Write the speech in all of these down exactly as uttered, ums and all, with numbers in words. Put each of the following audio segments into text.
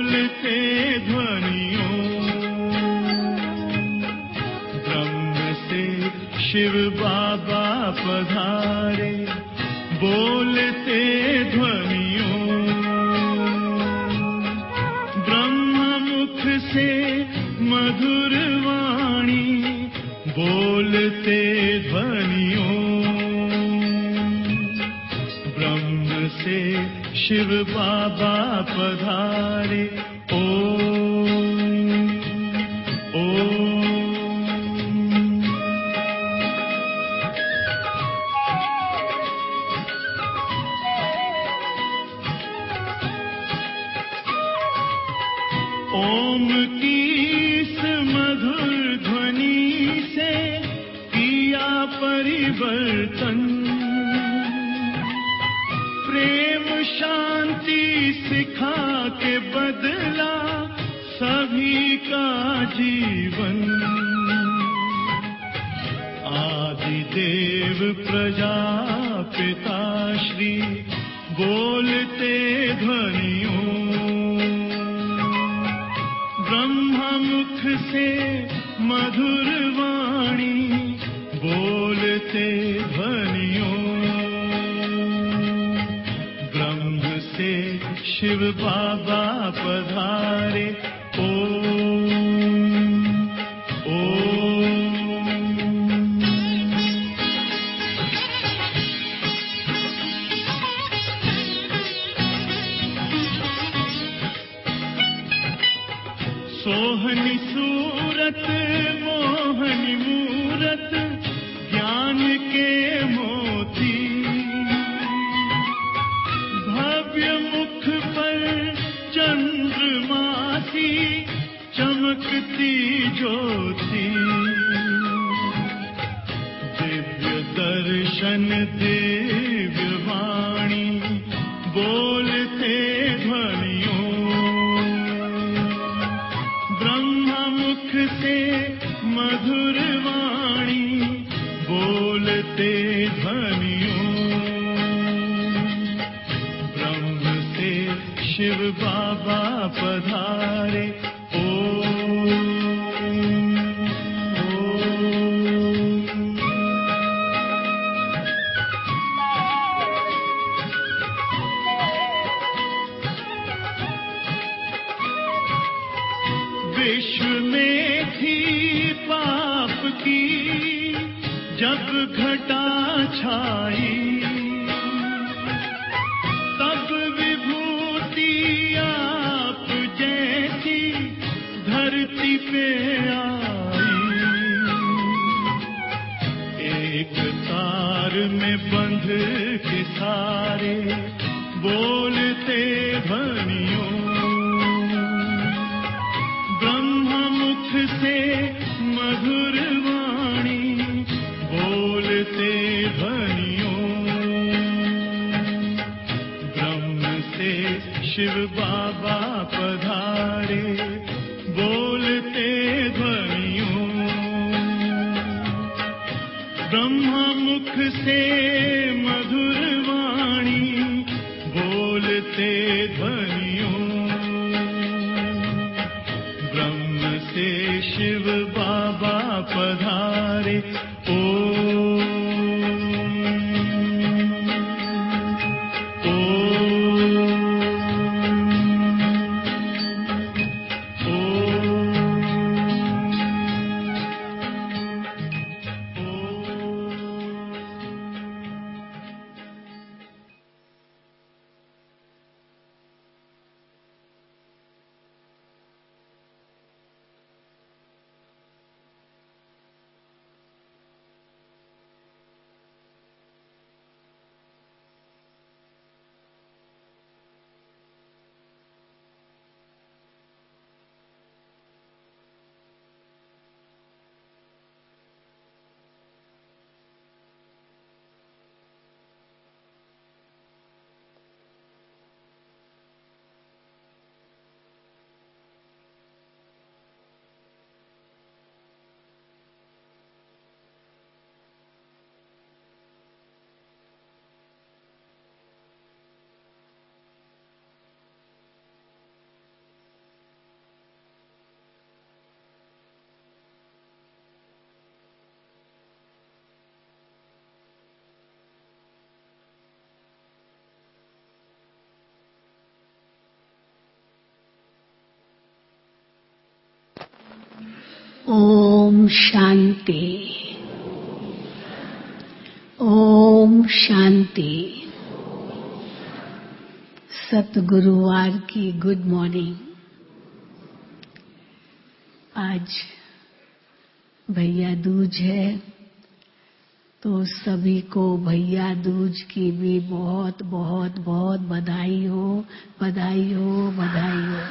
बोलते ध्वनियों, ब्रह्म से शिव बाबा पधारे। बोलते ध्वनियों, ब्रह्म मुख से मधुर वाणी। बोलते ध्वनियों, ब्रह्म से शिव बाबा पधारे। ओम ओम। ओम की इस मधुर ध्वनि से किया परिवर्तन। प्रेम शांति सिखा के बदला सभी का जीवन। आदिदेव प्रजापिता श्री बोलते ध्वनियों, ब्रह्ममुख से मधुर वाणी। बोलते ध्वनियों, ब्रह्म से शिव बाबा पधारे। ओम ओम। सोहनी सूरत मोहनी मूरत ज्ञान के मोती। भव्य मुख पर चंद्रमासी चमकती ज्योति। दिव्य दर्शन दिव्य वाणी। बोलते ध्वनियों, ब्रह्ममुख से मधुर वाणी। बोलते ध्वनियों, ब्रह्म से शिव बाबा पधारे। ओम ओम। विश्व में थी पाप की जब घटा छाई। तब विभूति आप जैसी धरती पे आई। एक तार में बंध के सारे बोलते ध्वनियों, ब्रह्ममुख से मधुर वाणी। बोलते ध्वनियों, ब्रह्म से शिव बाबा पधारे। बोलते ध्वनियों, ब्रह्ममुख से मधुर वाणी। बोलते ध्वनियों, ब्रह्म से शिव बाबा पधारे। ओम ओम शांति। ओम शांति। सतगुरुवार की गुड मॉर्निंग। आज भैया दूज है, तो सभी को भैया दूज की भी बहुत बहुत बहुत बधाई हो, बधाई हो, बधाई हो।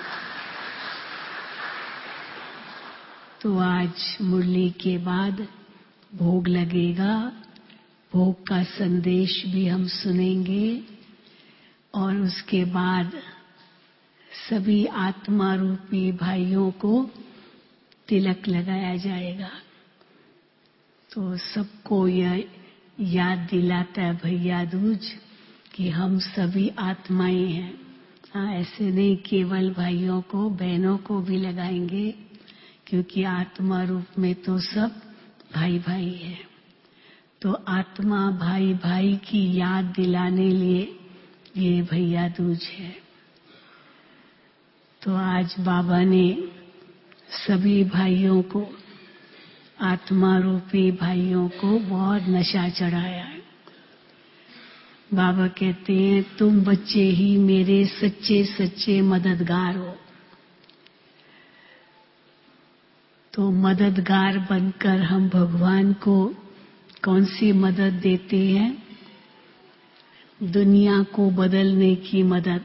तो आज मुरली के बाद भोग लगेगा, भोग का संदेश भी हम सुनेंगे और उसके बाद सभी आत्मा रूपी भाइयों को तिलक लगाया जाएगा। तो सबको यह याद दिलाता है भैया दूज कि हम सभी आत्माएं हैं। हाँ, ऐसे नहीं केवल भाइयों को, बहनों को भी लगाएंगे, क्योंकि आत्मा रूप में तो सब भाई भाई है। तो आत्मा भाई भाई की याद दिलाने लिए ये भैया दूज है। तो आज बाबा ने सभी भाइयों को, आत्मा रूपी भाइयों को बहुत नशा चढ़ाया है। बाबा कहते हैं तुम बच्चे ही मेरे सच्चे सच्चे मददगार हो। तो मददगार बनकर हम भगवान को कौन सी मदद देते हैं? दुनिया को बदलने की मदद।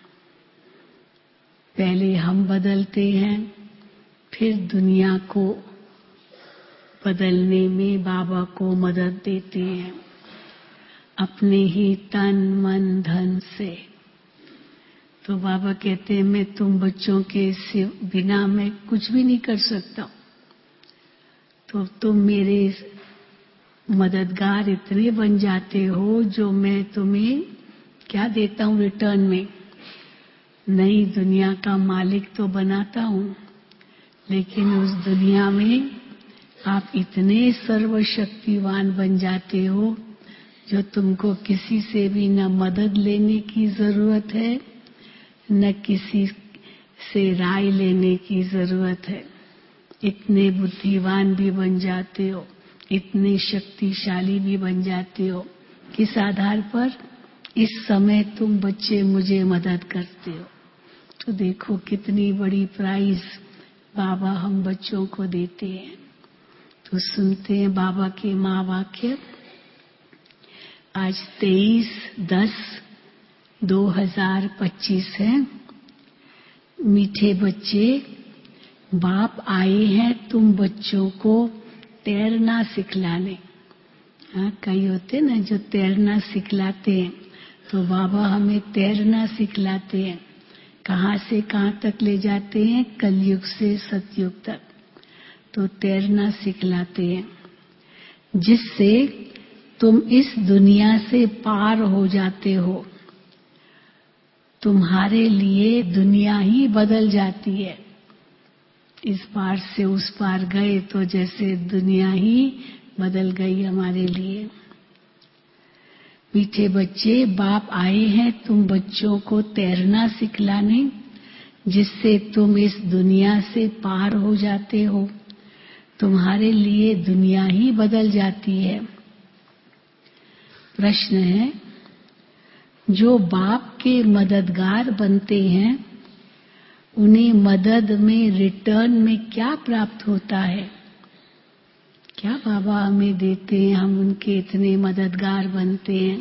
पहले हम बदलते हैं, फिर दुनिया को बदलने में बाबा को मदद देते हैं, अपने ही तन मन धन से। तो बाबा कहते हैं मैं तुम बच्चों के बिना मैं कुछ भी नहीं कर सकता। तो तुम मेरे मददगार इतने बन जाते हो जो मैं तुम्हें क्या देता हूँ रिटर्न में? नई दुनिया का मालिक तो बनाता हूँ, लेकिन उस दुनिया में आप इतने सर्वशक्तिवान बन जाते हो जो तुमको किसी से भी न मदद लेने की जरूरत है, न किसी से राय लेने की जरूरत है। इतने बुद्धिमान भी बन जाते हो, इतने शक्तिशाली भी बन जाते हो। किस आधार पर? इस समय तुम बच्चे मुझे मदद करते हो। तो देखो कितनी बड़ी प्राइज बाबा हम बच्चों को देते हैं। तो सुनते हैं बाबा के महावाक्य। आज तेईस दस दो हजार पच्चीस है। मीठे बच्चे, बाप आए हैं तुम बच्चों को तैरना सिखलाने। हाँ, कई होते ना जो तैरना सिखलाते हैं, तो बाबा हमें तैरना सिखलाते हैं। कहाँ से कहाँ तक ले जाते हैं? कलयुग से सतयुग तक। तो तैरना सिखलाते हैं, जिससे तुम इस दुनिया से पार हो जाते हो। तुम्हारे लिए दुनिया ही बदल जाती है। इस पार से उस पार गए तो जैसे दुनिया ही बदल गई हमारे लिए। मीठे बच्चे, बाप आए हैं तुम बच्चों को तैरना सिखलाने, जिससे तुम इस दुनिया से पार हो जाते हो। तुम्हारे लिए दुनिया ही बदल जाती है। प्रश्न है, जो बाप के मददगार बनते हैं उन्हें मदद में रिटर्न में क्या प्राप्त होता है? क्या बाबा हमें देते हैं, हम उनके इतने मददगार बनते हैं।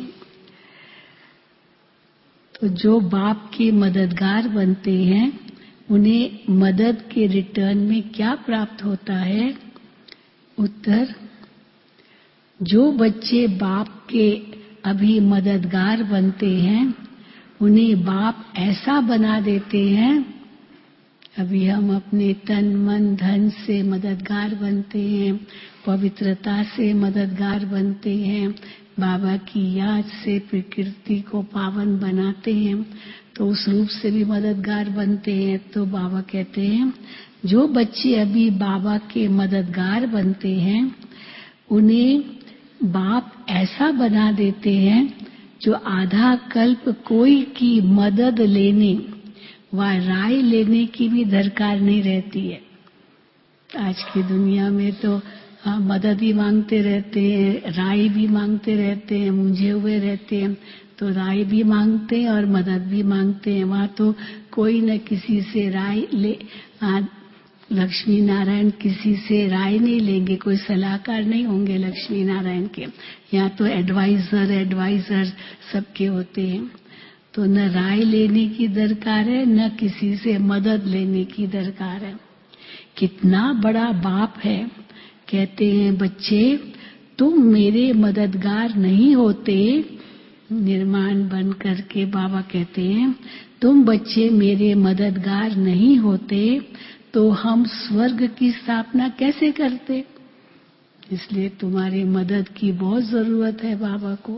तो जो बाप के मददगार बनते हैं उन्हें मदद के रिटर्न में क्या प्राप्त होता है? उत्तर, जो बच्चे बाप के अभी मददगार बनते हैं उन्हें बाप ऐसा बना देते हैं। अभी हम अपने तन मन धन से मददगार बनते हैं, पवित्रता से मददगार बनते हैं, बाबा की याद से प्रकृति को पावन बनाते हैं, तो उस रूप से भी मददगार बनते हैं। तो बाबा कहते हैं जो बच्चे अभी बाबा के मददगार बनते हैं उन्हें बाप ऐसा बना देते हैं जो आधा कल्प कोई की मदद लेने व राय लेने की भी दरकार नहीं रहती है। आज की दुनिया में तो हाँ, मदद ही मांगते रहते हैं, राय भी मांगते रहते हैं, मुंझे हुए रहते हैं, तो राय भी मांगते हैं और मदद भी मांगते हैं। वहाँ तो कोई न किसी से राय ले, हाँ, लक्ष्मी नारायण किसी से राय नहीं लेंगे, कोई सलाहकार नहीं होंगे लक्ष्मी नारायण के। यहाँ तो एडवाइजर एडवाइजर सबके होते हैं। तो न राय लेने की दरकार है, न किसी से मदद लेने की दरकार है। कितना बड़ा बाप है। कहते हैं बच्चे तुम मेरे मददगार नहीं होते, निर्माण बन करके बाबा कहते हैं तुम बच्चे मेरे मददगार नहीं होते तो हम स्वर्ग की स्थापना कैसे करते। इसलिए तुम्हारी मदद की बहुत जरूरत है बाबा को।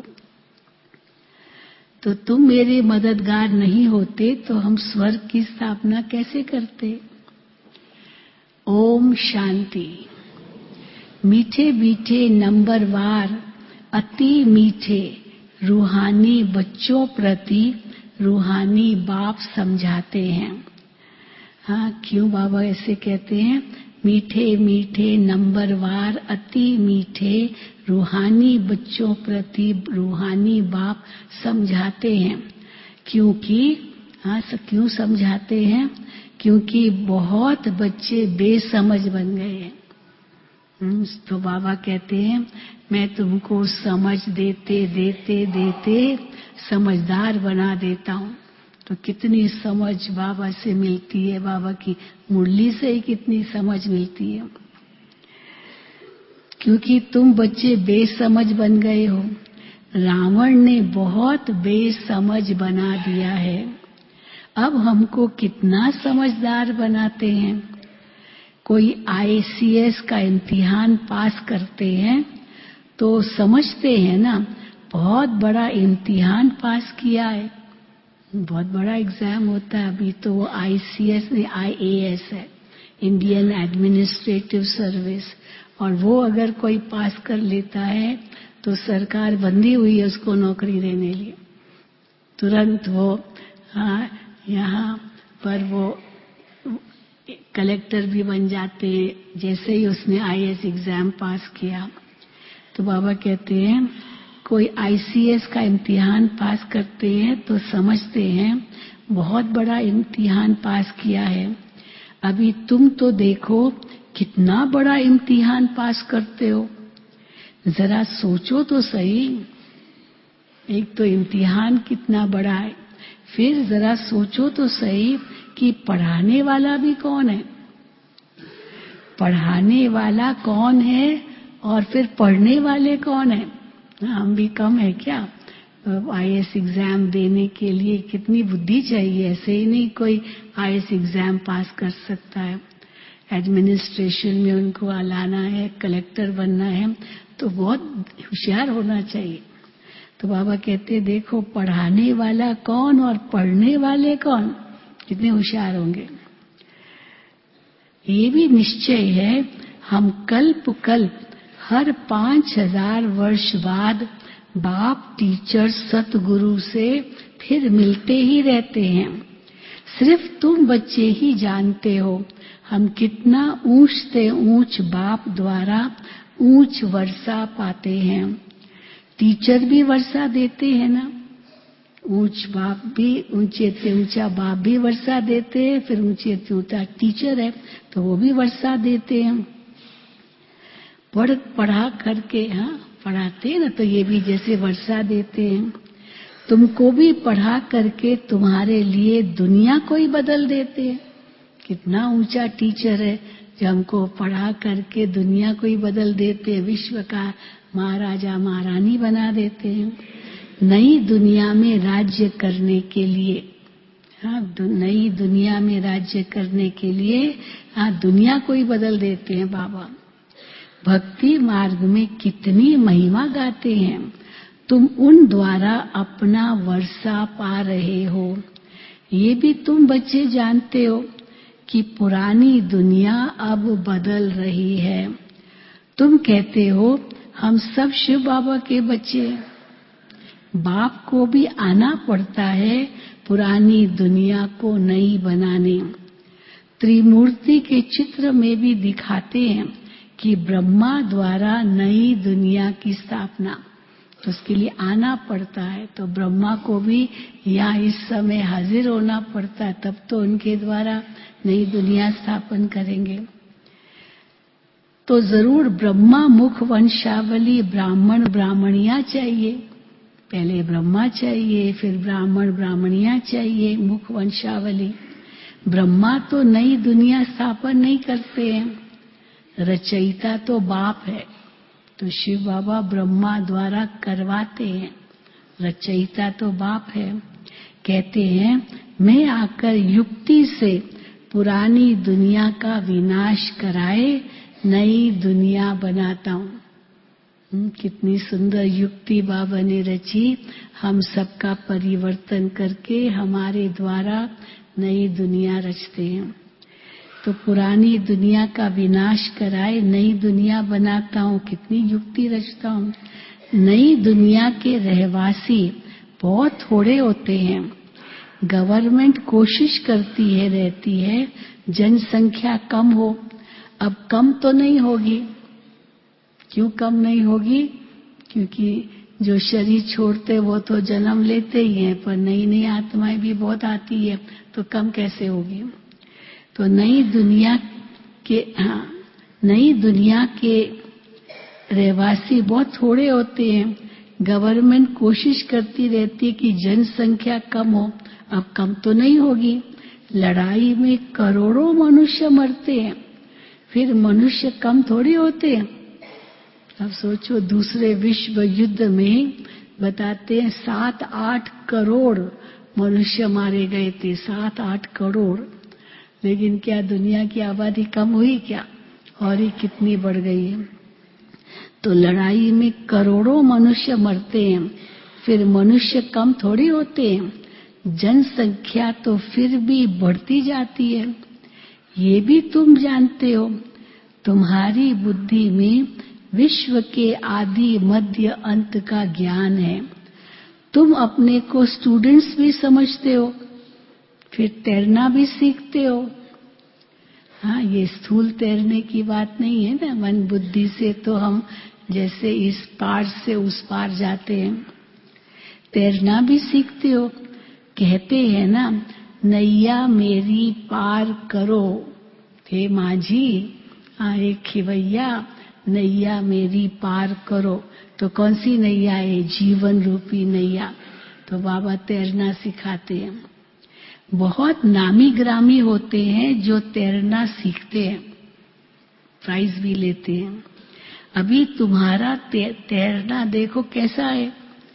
तो तुम मेरे मददगार नहीं होते तो हम स्वर्ग की स्थापना कैसे करते। ओम शांति। मीठे मीठे नंबरवार अति मीठे रूहानी बच्चों प्रति रूहानी बाप समझाते हैं। हाँ, क्यों बाबा ऐसे कहते हैं। मीठे मीठे नंबरवार अति मीठे रूहानी बच्चों प्रति रूहानी बाप समझाते हैं। क्योंकि हाँ, क्यों समझाते हैं। क्योंकि बहुत बच्चे बेसमझ बन गए हैं। तो बाबा कहते हैं मैं तुमको समझ देते देते देते समझदार बना देता हूँ। तो कितनी समझ बाबा से मिलती है, बाबा की मुरली से ही कितनी समझ मिलती है। क्योंकि तुम बच्चे बेसमझ बन गए हो। रावण ने बहुत बेसमझ बना दिया है। अब हमको कितना समझदार बनाते हैं। कोई आई सी एस का इम्तिहान पास करते हैं तो समझते हैं ना बहुत बड़ा इम्तिहान पास किया है, बहुत बड़ा एग्जाम होता है। अभी तो वो आई सी एस नहीं आई ए एस है, इंडियन एडमिनिस्ट्रेटिव सर्विस। और वो अगर कोई पास कर लेता है तो सरकार बंधी हुई है उसको नौकरी देने लिए। तुरंत वो हाँ, यहाँ पर वो कलेक्टर भी बन जाते हैं जैसे ही उसने आई ए एस एग्जाम पास किया। तो बाबा कहते हैं कोई आई सी एस का इम्तिहान पास करते हैं तो समझते हैं बहुत बड़ा इम्तिहान पास किया है। अभी तुम तो देखो कितना बड़ा इम्तिहान पास करते हो। जरा सोचो तो सही। एक तो इम्तिहान कितना बड़ा है, फिर जरा सोचो तो सही कि पढ़ाने वाला भी कौन है। पढ़ाने वाला कौन है और फिर पढ़ने वाले कौन है। हम भी कम है क्या। आई ए एस एग्जाम देने के लिए कितनी बुद्धि चाहिए। ऐसे ही नहीं कोई आई ए एस एग्जाम पास कर सकता है। एडमिनिस्ट्रेशन में उनको लाना है, कलेक्टर बनना है तो बहुत होशियार होना चाहिए। तो बाबा कहते देखो पढ़ाने वाला कौन और पढ़ने वाले कौन, कितने होशियार होंगे। ये भी निश्चय है हम कल्प कल्प हर पांच हजार वर्ष बाद बाप टीचर सतगुरु से फिर मिलते ही रहते हैं। सिर्फ तुम बच्चे ही जानते हो हम कितना ऊंच से ऊंच बाप द्वारा ऊंच वर्षा पाते हैं। टीचर भी वर्षा देते हैं ना। ऊंच बाप भी ऊंचे से ऊंचा बाप भी वर्षा देते हैं, फिर ऊंचे से ऊंचा टीचर है तो वो भी वर्षा देते हैं। पढ़ पढ़ा करके हाँ पढ़ाते हैं ना तो ये भी जैसे वर्षा देते हैं। तुमको भी पढ़ा करके तुम्हारे लिए दुनिया को ही बदल देते हैं। कितना ऊंचा टीचर है जो हमको पढ़ा करके दुनिया को ही बदल देते हैं, विश्व का महाराजा महारानी बना देते हैं। नई दुनिया में राज्य करने के लिए हाँ दु, नई दुनिया में राज्य करने के लिए हाँ दुनिया को ही बदल देते हैं बाबा। भक्ति मार्ग में कितनी महिमा गाते हैं। तुम उन द्वारा अपना वर्षा पा रहे हो। ये भी तुम बच्चे जानते हो कि पुरानी दुनिया अब बदल रही है। तुम कहते हो हम सब शिव बाबा के बच्चे। बाप को भी आना पड़ता है पुरानी दुनिया को नई बनाने। त्रिमूर्ति के चित्र में भी दिखाते हैं कि ब्रह्मा द्वारा नई दुनिया की स्थापना, तो उसके लिए आना पड़ता है। तो ब्रह्मा को भी यहाँ इस समय हाजिर होना पड़ता है, तब तो उनके द्वारा नई दुनिया स्थापन करेंगे। तो जरूर ब्रह्मा मुख वंशावली ब्राह्मण ब्राह्मणियां चाहिए। पहले ब्रह्मा चाहिए, फिर ब्राह्मण ब्राह्मणियां चाहिए, मुख वंशावली। ब्रह्मा तो नई दुनिया स्थापन नहीं करते हैं, रचयिता तो बाप है। तो शिव बाबा ब्रह्मा द्वारा करवाते हैं, रचयिता तो बाप है। कहते हैं मैं आकर युक्ति से पुरानी दुनिया का विनाश कराए नई दुनिया बनाता हूँ। कितनी सुंदर युक्ति बाबा ने रची, हम सबका परिवर्तन करके हमारे द्वारा नई दुनिया रचते हैं। तो पुरानी दुनिया का विनाश कराए नई दुनिया बनाता हूँ, कितनी युक्ति रचता हूँ। नई दुनिया के रहवासी बहुत थोड़े होते हैं। गवर्नमेंट कोशिश करती है रहती है जनसंख्या कम हो। अब कम तो नहीं होगी। क्यों कम नहीं होगी? क्योंकि जो शरीर छोड़ते वो तो जन्म लेते ही हैं, पर नई नई आत्माएं भी बहुत आती है, तो कम कैसे होगी? तो नई दुनिया के हाँ, नई दुनिया के रहवासी बहुत थोड़े होते हैं। गवर्नमेंट कोशिश करती रहती है कि जनसंख्या कम हो। अब कम तो नहीं होगी। लड़ाई में करोड़ों मनुष्य मरते हैं, फिर मनुष्य कम थोड़ी होते हैं। अब सोचो, दूसरे विश्व युद्ध में बताते हैं सात आठ करोड़ मनुष्य मारे गए थे, सात आठ करोड़। लेकिन क्या दुनिया की आबादी कम हुई क्या? और ही कितनी बढ़ गई है। तो लड़ाई में करोड़ों मनुष्य मरते हैं, फिर मनुष्य कम थोड़ी होते हैं। जनसंख्या तो फिर भी बढ़ती जाती है। ये भी तुम जानते हो। तुम्हारी बुद्धि में विश्व के आदि मध्य अंत का ज्ञान है। तुम अपने को स्टूडेंट्स भी समझते हो, फिर तैरना भी सीखते हो। हाँ, ये स्थूल तैरने की बात नहीं है ना। मन बुद्धि से तो हम जैसे इस पार से उस पार जाते हैं। तैरना भी सीखते हो। कहते हैं ना, नैया मेरी पार करो हे माझी आए खिवैया, नैया मेरी पार करो। तो कौन सी नैया है? जीवन रूपी नैया। तो बाबा तैरना सिखाते हैं। बहुत नामी ग्रामी होते हैं जो तैरना सीखते हैं, प्राइज भी लेते हैं। अभी तुम्हारा तैरना देखो कैसा है,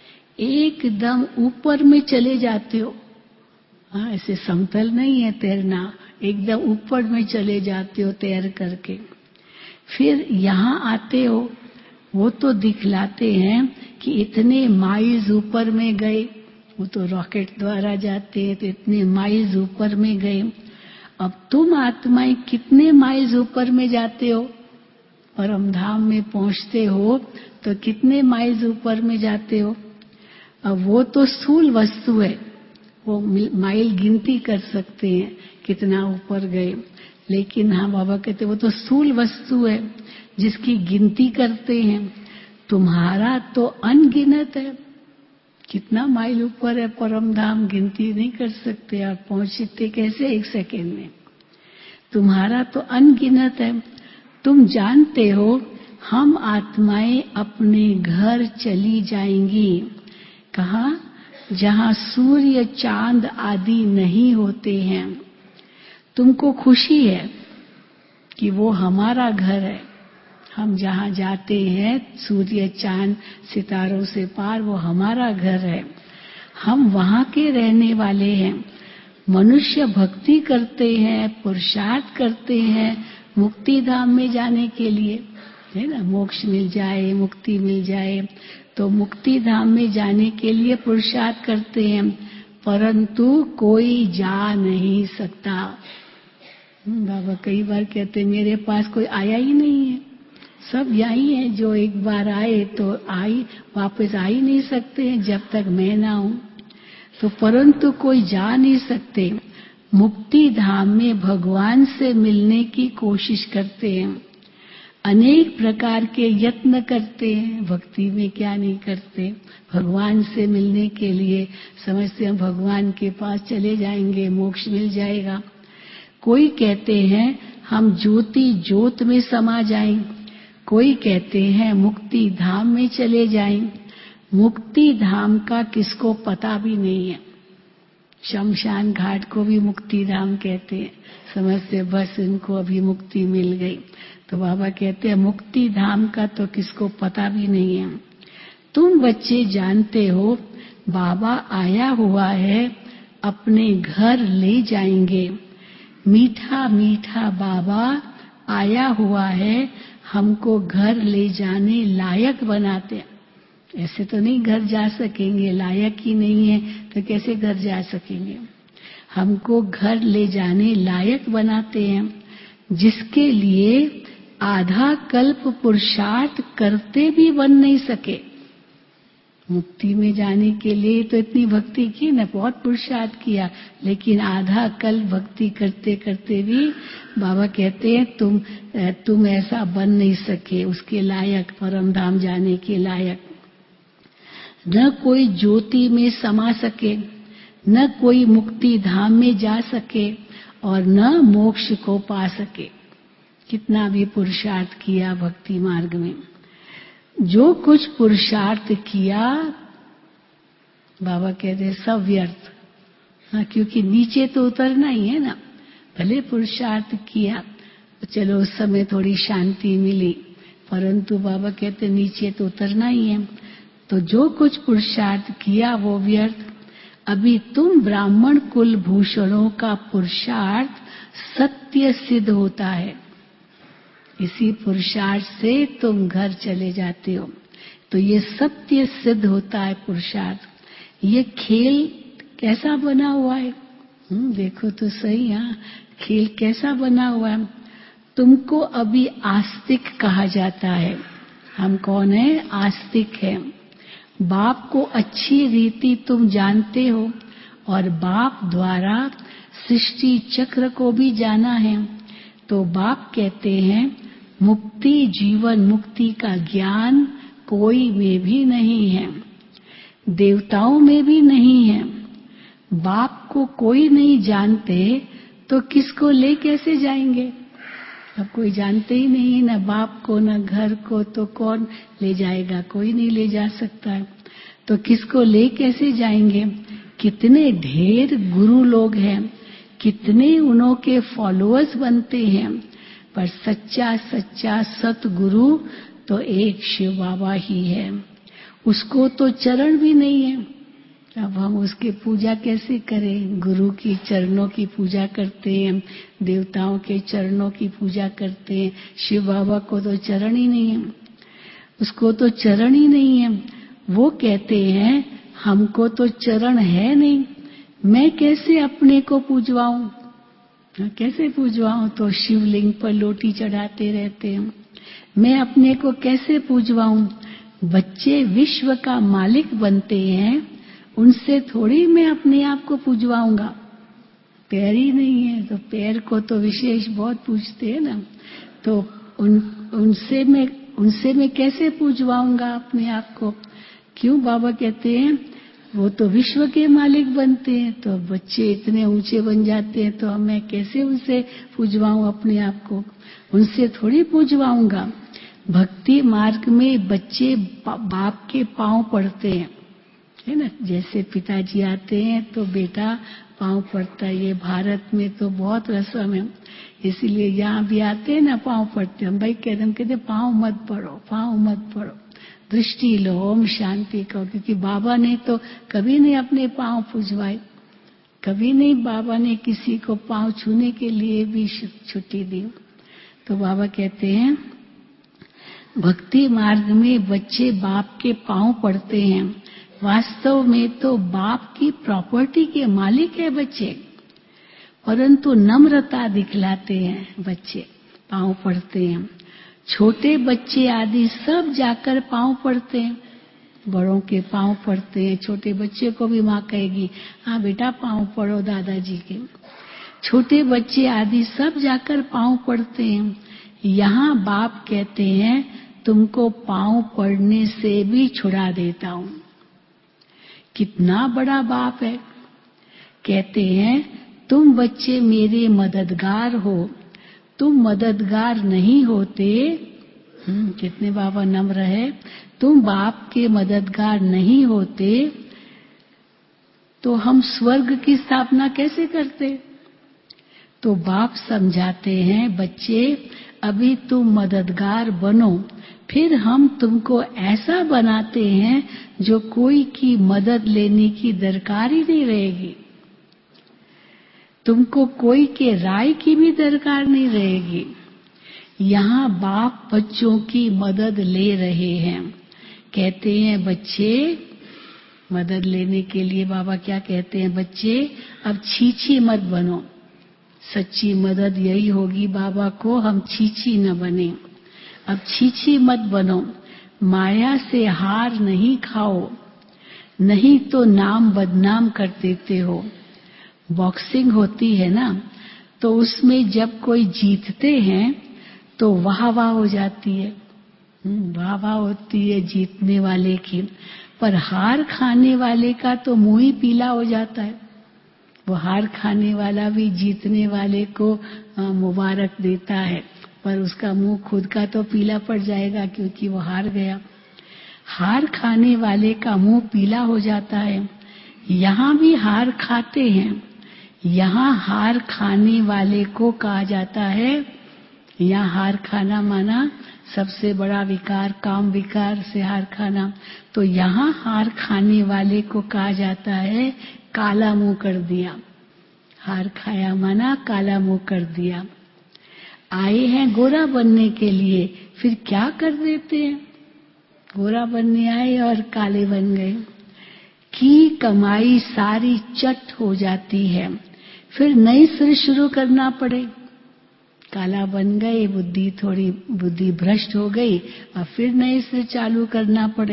एकदम ऊपर में चले जाते हो। हाँ, ऐसे समतल नहीं है तैरना, एकदम ऊपर में चले जाते हो तैर करके। फिर यहाँ आते हो, वो तो दिखलाते हैं कि इतने माइल्स ऊपर में गए। वो तो रॉकेट द्वारा जाते हैं, तो इतने माइल्स ऊपर में गए। अब तुम आत्माएं कितने माइल्स ऊपर में जाते हो? परम धाम में पहुंचते हो तो कितने माइल्स ऊपर में जाते हो? अब वो तो स्थूल वस्तु है, वो माइल गिनती कर सकते हैं कितना ऊपर गए। लेकिन हाँ, बाबा कहते वो तो स्थूल वस्तु है जिसकी गिनती करते हैं। तुम्हारा तो अनगिनत है, कितना माइल ऊपर है परम धाम, गिनती नहीं कर सकते। आप पहुंचते कैसे एक सेकेंड में? तुम्हारा तो अनगिनत है। तुम जानते हो हम आत्माएं अपने घर चली जाएंगी। कहाँ? जहाँ सूर्य चांद आदि नहीं होते हैं। तुमको खुशी है कि वो हमारा घर है। हम जहाँ जाते हैं सूर्य चांद सितारों से पार, वो हमारा घर है। हम वहाँ के रहने वाले हैं। मनुष्य भक्ति करते हैं, पुरुषार्थ करते हैं मुक्ति धाम में जाने के लिए, है ना। मोक्ष मिल जाए, मुक्ति मिल जाए, तो मुक्ति धाम में जाने के लिए पुरुषार्थ करते हैं, परंतु कोई जा नहीं सकता। बाबा कई बार कहते मेरे पास कोई आया ही नहीं है। सब यही है, जो एक बार आए तो आई, वापस आ ही नहीं सकते हैं जब तक मैं ना हूं। तो परंतु कोई जा नहीं सकते। मुक्ति धाम में भगवान से मिलने की कोशिश करते हैं, अनेक प्रकार के यत्न करते हैं, भक्ति में क्या नहीं करते। भगवान से मिलने के लिए समझते हैं भगवान के पास चले जाएंगे, मोक्ष मिल जाएगा। कोई कहते हैं हम ज्योति ज्योत में समा जाएं, कोई कहते हैं मुक्ति धाम में चले जाएं। मुक्ति धाम का किसको पता भी नहीं है। शमशान घाट को भी मुक्ति धाम कहते हैं, समझते बस इनको अभी मुक्ति मिल गई। तो बाबा कहते हैं मुक्ति धाम का तो किसको पता भी नहीं है। तुम बच्चे जानते हो बाबा आया हुआ है, अपने घर ले जाएंगे। मीठा मीठा बाबा आया हुआ है, हमको घर ले जाने लायक बनाते हैं। ऐसे तो नहीं घर जा सकेंगे, लायक ही नहीं है तो कैसे घर जा सकेंगे। हमको घर ले जाने लायक बनाते हैं, जिसके लिए आधा कल्प पुरुषार्थ करते भी बन नहीं सके। मुक्ति में जाने के लिए तो इतनी भक्ति की ना, बहुत पुरुषार्थ किया, लेकिन आधा कल्प भक्ति करते करते भी बाबा कहते हैं तुम तुम ऐसा बन नहीं सके, उसके लायक, परम धाम जाने के लायक। न कोई ज्योति में समा सके, न कोई मुक्ति धाम में जा सके, और न मोक्ष को पा सके। कितना भी पुरुषार्थ किया भक्ति मार्ग में, जो कुछ पुरुषार्थ किया बाबा कहते हैं सब व्यर्थ। हाँ, क्योंकि नीचे तो उतरना ही है ना। भले पुरुषार्थ किया तो चलो उस समय थोड़ी शांति मिली, परंतु बाबा कहते नीचे तो उतरना ही है। तो जो कुछ पुरुषार्थ किया वो व्यर्थ। अभी तुम ब्राह्मण कुल भूषणों का पुरुषार्थ सत्य सिद्ध होता है। इसी पुरुषार्थ से तुम घर चले जाते हो, तो ये सत्य सिद्ध होता है पुरुषार्थ। ये खेल कैसा बना हुआ है, हम्म देखो तो सही। यहाँ खेल कैसा बना हुआ है। तुमको अभी आस्तिक कहा जाता है। हम कौन है? आस्तिक है। बाप को अच्छी रीति तुम जानते हो, और बाप द्वारा सृष्टि चक्र को भी जाना है। तो बाप कहते हैं मुक्ति जीवन मुक्ति का ज्ञान कोई में भी नहीं है, देवताओं में भी नहीं है। बाप को कोई नहीं जानते तो किसको ले कैसे जाएंगे। अब कोई जानते ही नहीं है, ना बाप को ना घर को, तो कौन ले जाएगा? कोई नहीं ले जा सकता है। तो किसको ले कैसे जाएंगे? कितने ढेर गुरु लोग हैं, कितने उन्हों के फॉलोअर्स बनते हैं, पर सच्चा सच्चा सतगुरु तो एक शिव बाबा ही है। उसको तो चरण भी नहीं है। अब हम उसकी पूजा कैसे करें? गुरु की चरणों की पूजा करते हैं, देवताओं के चरणों की पूजा करते हैं। शिव बाबा को तो चरण ही नहीं है, उसको तो चरण ही नहीं है। वो कहते हैं हमको तो चरण है नहीं, मैं कैसे अपने को पूजवाऊं? कैसे पूजवाऊं? तो शिवलिंग पर लोटी चढ़ाते रहते हैं। मैं अपने को कैसे पूजवाऊं? बच्चे विश्व का मालिक बनते हैं, उनसे थोड़ी मैं अपने आप को पूजवाऊंगा। पैर ही नहीं है तो पैर को तो विशेष बहुत पूजते हैं ना। तो उन उनसे मैं उनसे मैं कैसे पूजवाऊंगा अपने आप को? क्यों? बाबा कहते हैं वो तो विश्व के मालिक बनते हैं, तो बच्चे इतने ऊंचे बन जाते हैं, तो मैं कैसे उनसे पूजवाऊं अपने आप को? उनसे थोड़ी पूजवाऊंगा। भक्ति मार्ग में बच्चे बाप के पांव पड़ते हैं, है ना। जैसे पिताजी आते हैं तो बेटा पांव पड़ता है। ये भारत में तो बहुत रस्म है, इसीलिए यहाँ भी आते हैं ना पांव पड़ते हैं। हम भाई कहते हम कहते पांव मत पड़ो, पांव मत पड़ो, दृष्टि लो, ओम शांति कहो। क्योंकि बाबा ने तो कभी नहीं अपने पांव पूजवाए, कभी नहीं बाबा ने किसी को पांव छूने के लिए भी छुट्टी दी। तो बाबा कहते हैं भक्ति मार्ग में बच्चे बाप के पांव पड़ते हैं। वास्तव में तो बाप की प्रॉपर्टी के मालिक है बच्चे, परंतु नम्रता दिखलाते हैं बच्चे, पांव पड़ते हैं। छोटे बच्चे आदि सब जाकर पांव पड़ते हैं, बड़ों के पांव पड़ते हैं। छोटे बच्चे को भी माँ कहेगी हाँ बेटा पांव पड़ो दादाजी के। छोटे बच्चे आदि सब जाकर पांव पड़ते हैं। यहाँ बाप कहते हैं तुमको पांव पड़ने से भी छुड़ा देता हूं। कितना बड़ा बाप है। कहते हैं तुम बच्चे मेरे मददगार हो, तुम मददगार नहीं होते। हम्म, कितने बाबा नम्र है। तुम बाप के मददगार नहीं होते तो हम स्वर्ग की स्थापना कैसे करते। तो बाप समझाते हैं बच्चे अभी तुम मददगार बनो, फिर हम तुमको ऐसा बनाते हैं जो कोई की मदद लेने की दरकार ही नहीं रहेगी। तुमको कोई के राय की भी दरकार नहीं रहेगी। यहाँ बाप बच्चों की मदद ले रहे हैं। कहते हैं बच्चे, मदद लेने के लिए बाबा क्या कहते हैं, बच्चे अब छीछी मत बनो। सच्ची मदद यही होगी बाबा को, हम छीछी न बने। अब छीछी मत बनो, माया से हार नहीं खाओ, नहीं तो नाम बदनाम कर देते हो। बॉक्सिंग होती है ना, तो उसमें जब कोई जीतते हैं तो वाह वाह हो जाती है, वाह वाह होती है जीतने वाले की, पर हार खाने वाले का तो मुंह ही पीला हो जाता है। वो हार खाने वाला भी जीतने वाले को मुबारक देता है, पर उसका मुंह खुद का तो पीला पड़ जाएगा क्योंकि वो हार गया। हार खाने वाले का मुंह पीला हो जाता है। यहाँ भी हार खाते हैं, यहाँ हार खाने वाले को कहा जाता है, यहाँ हार खाना माना सबसे बड़ा विकार, काम विकार से हार खाना। तो यहाँ हार खाने वाले को कहा जाता है काला मुंह कर दिया। हार खाया माना काला मुंह कर दिया। आए हैं गोरा बनने के लिए, फिर क्या कर देते हैं, गोरा बनने आए और काले बन गए। की कमाई सारी चट हो जाती है, फिर नई से शुरू करना पड़े। काला बन गए, बुद्धि थोड़ी बुद्धि भ्रष्ट हो गई, और फिर नए से चालू करना पड़े।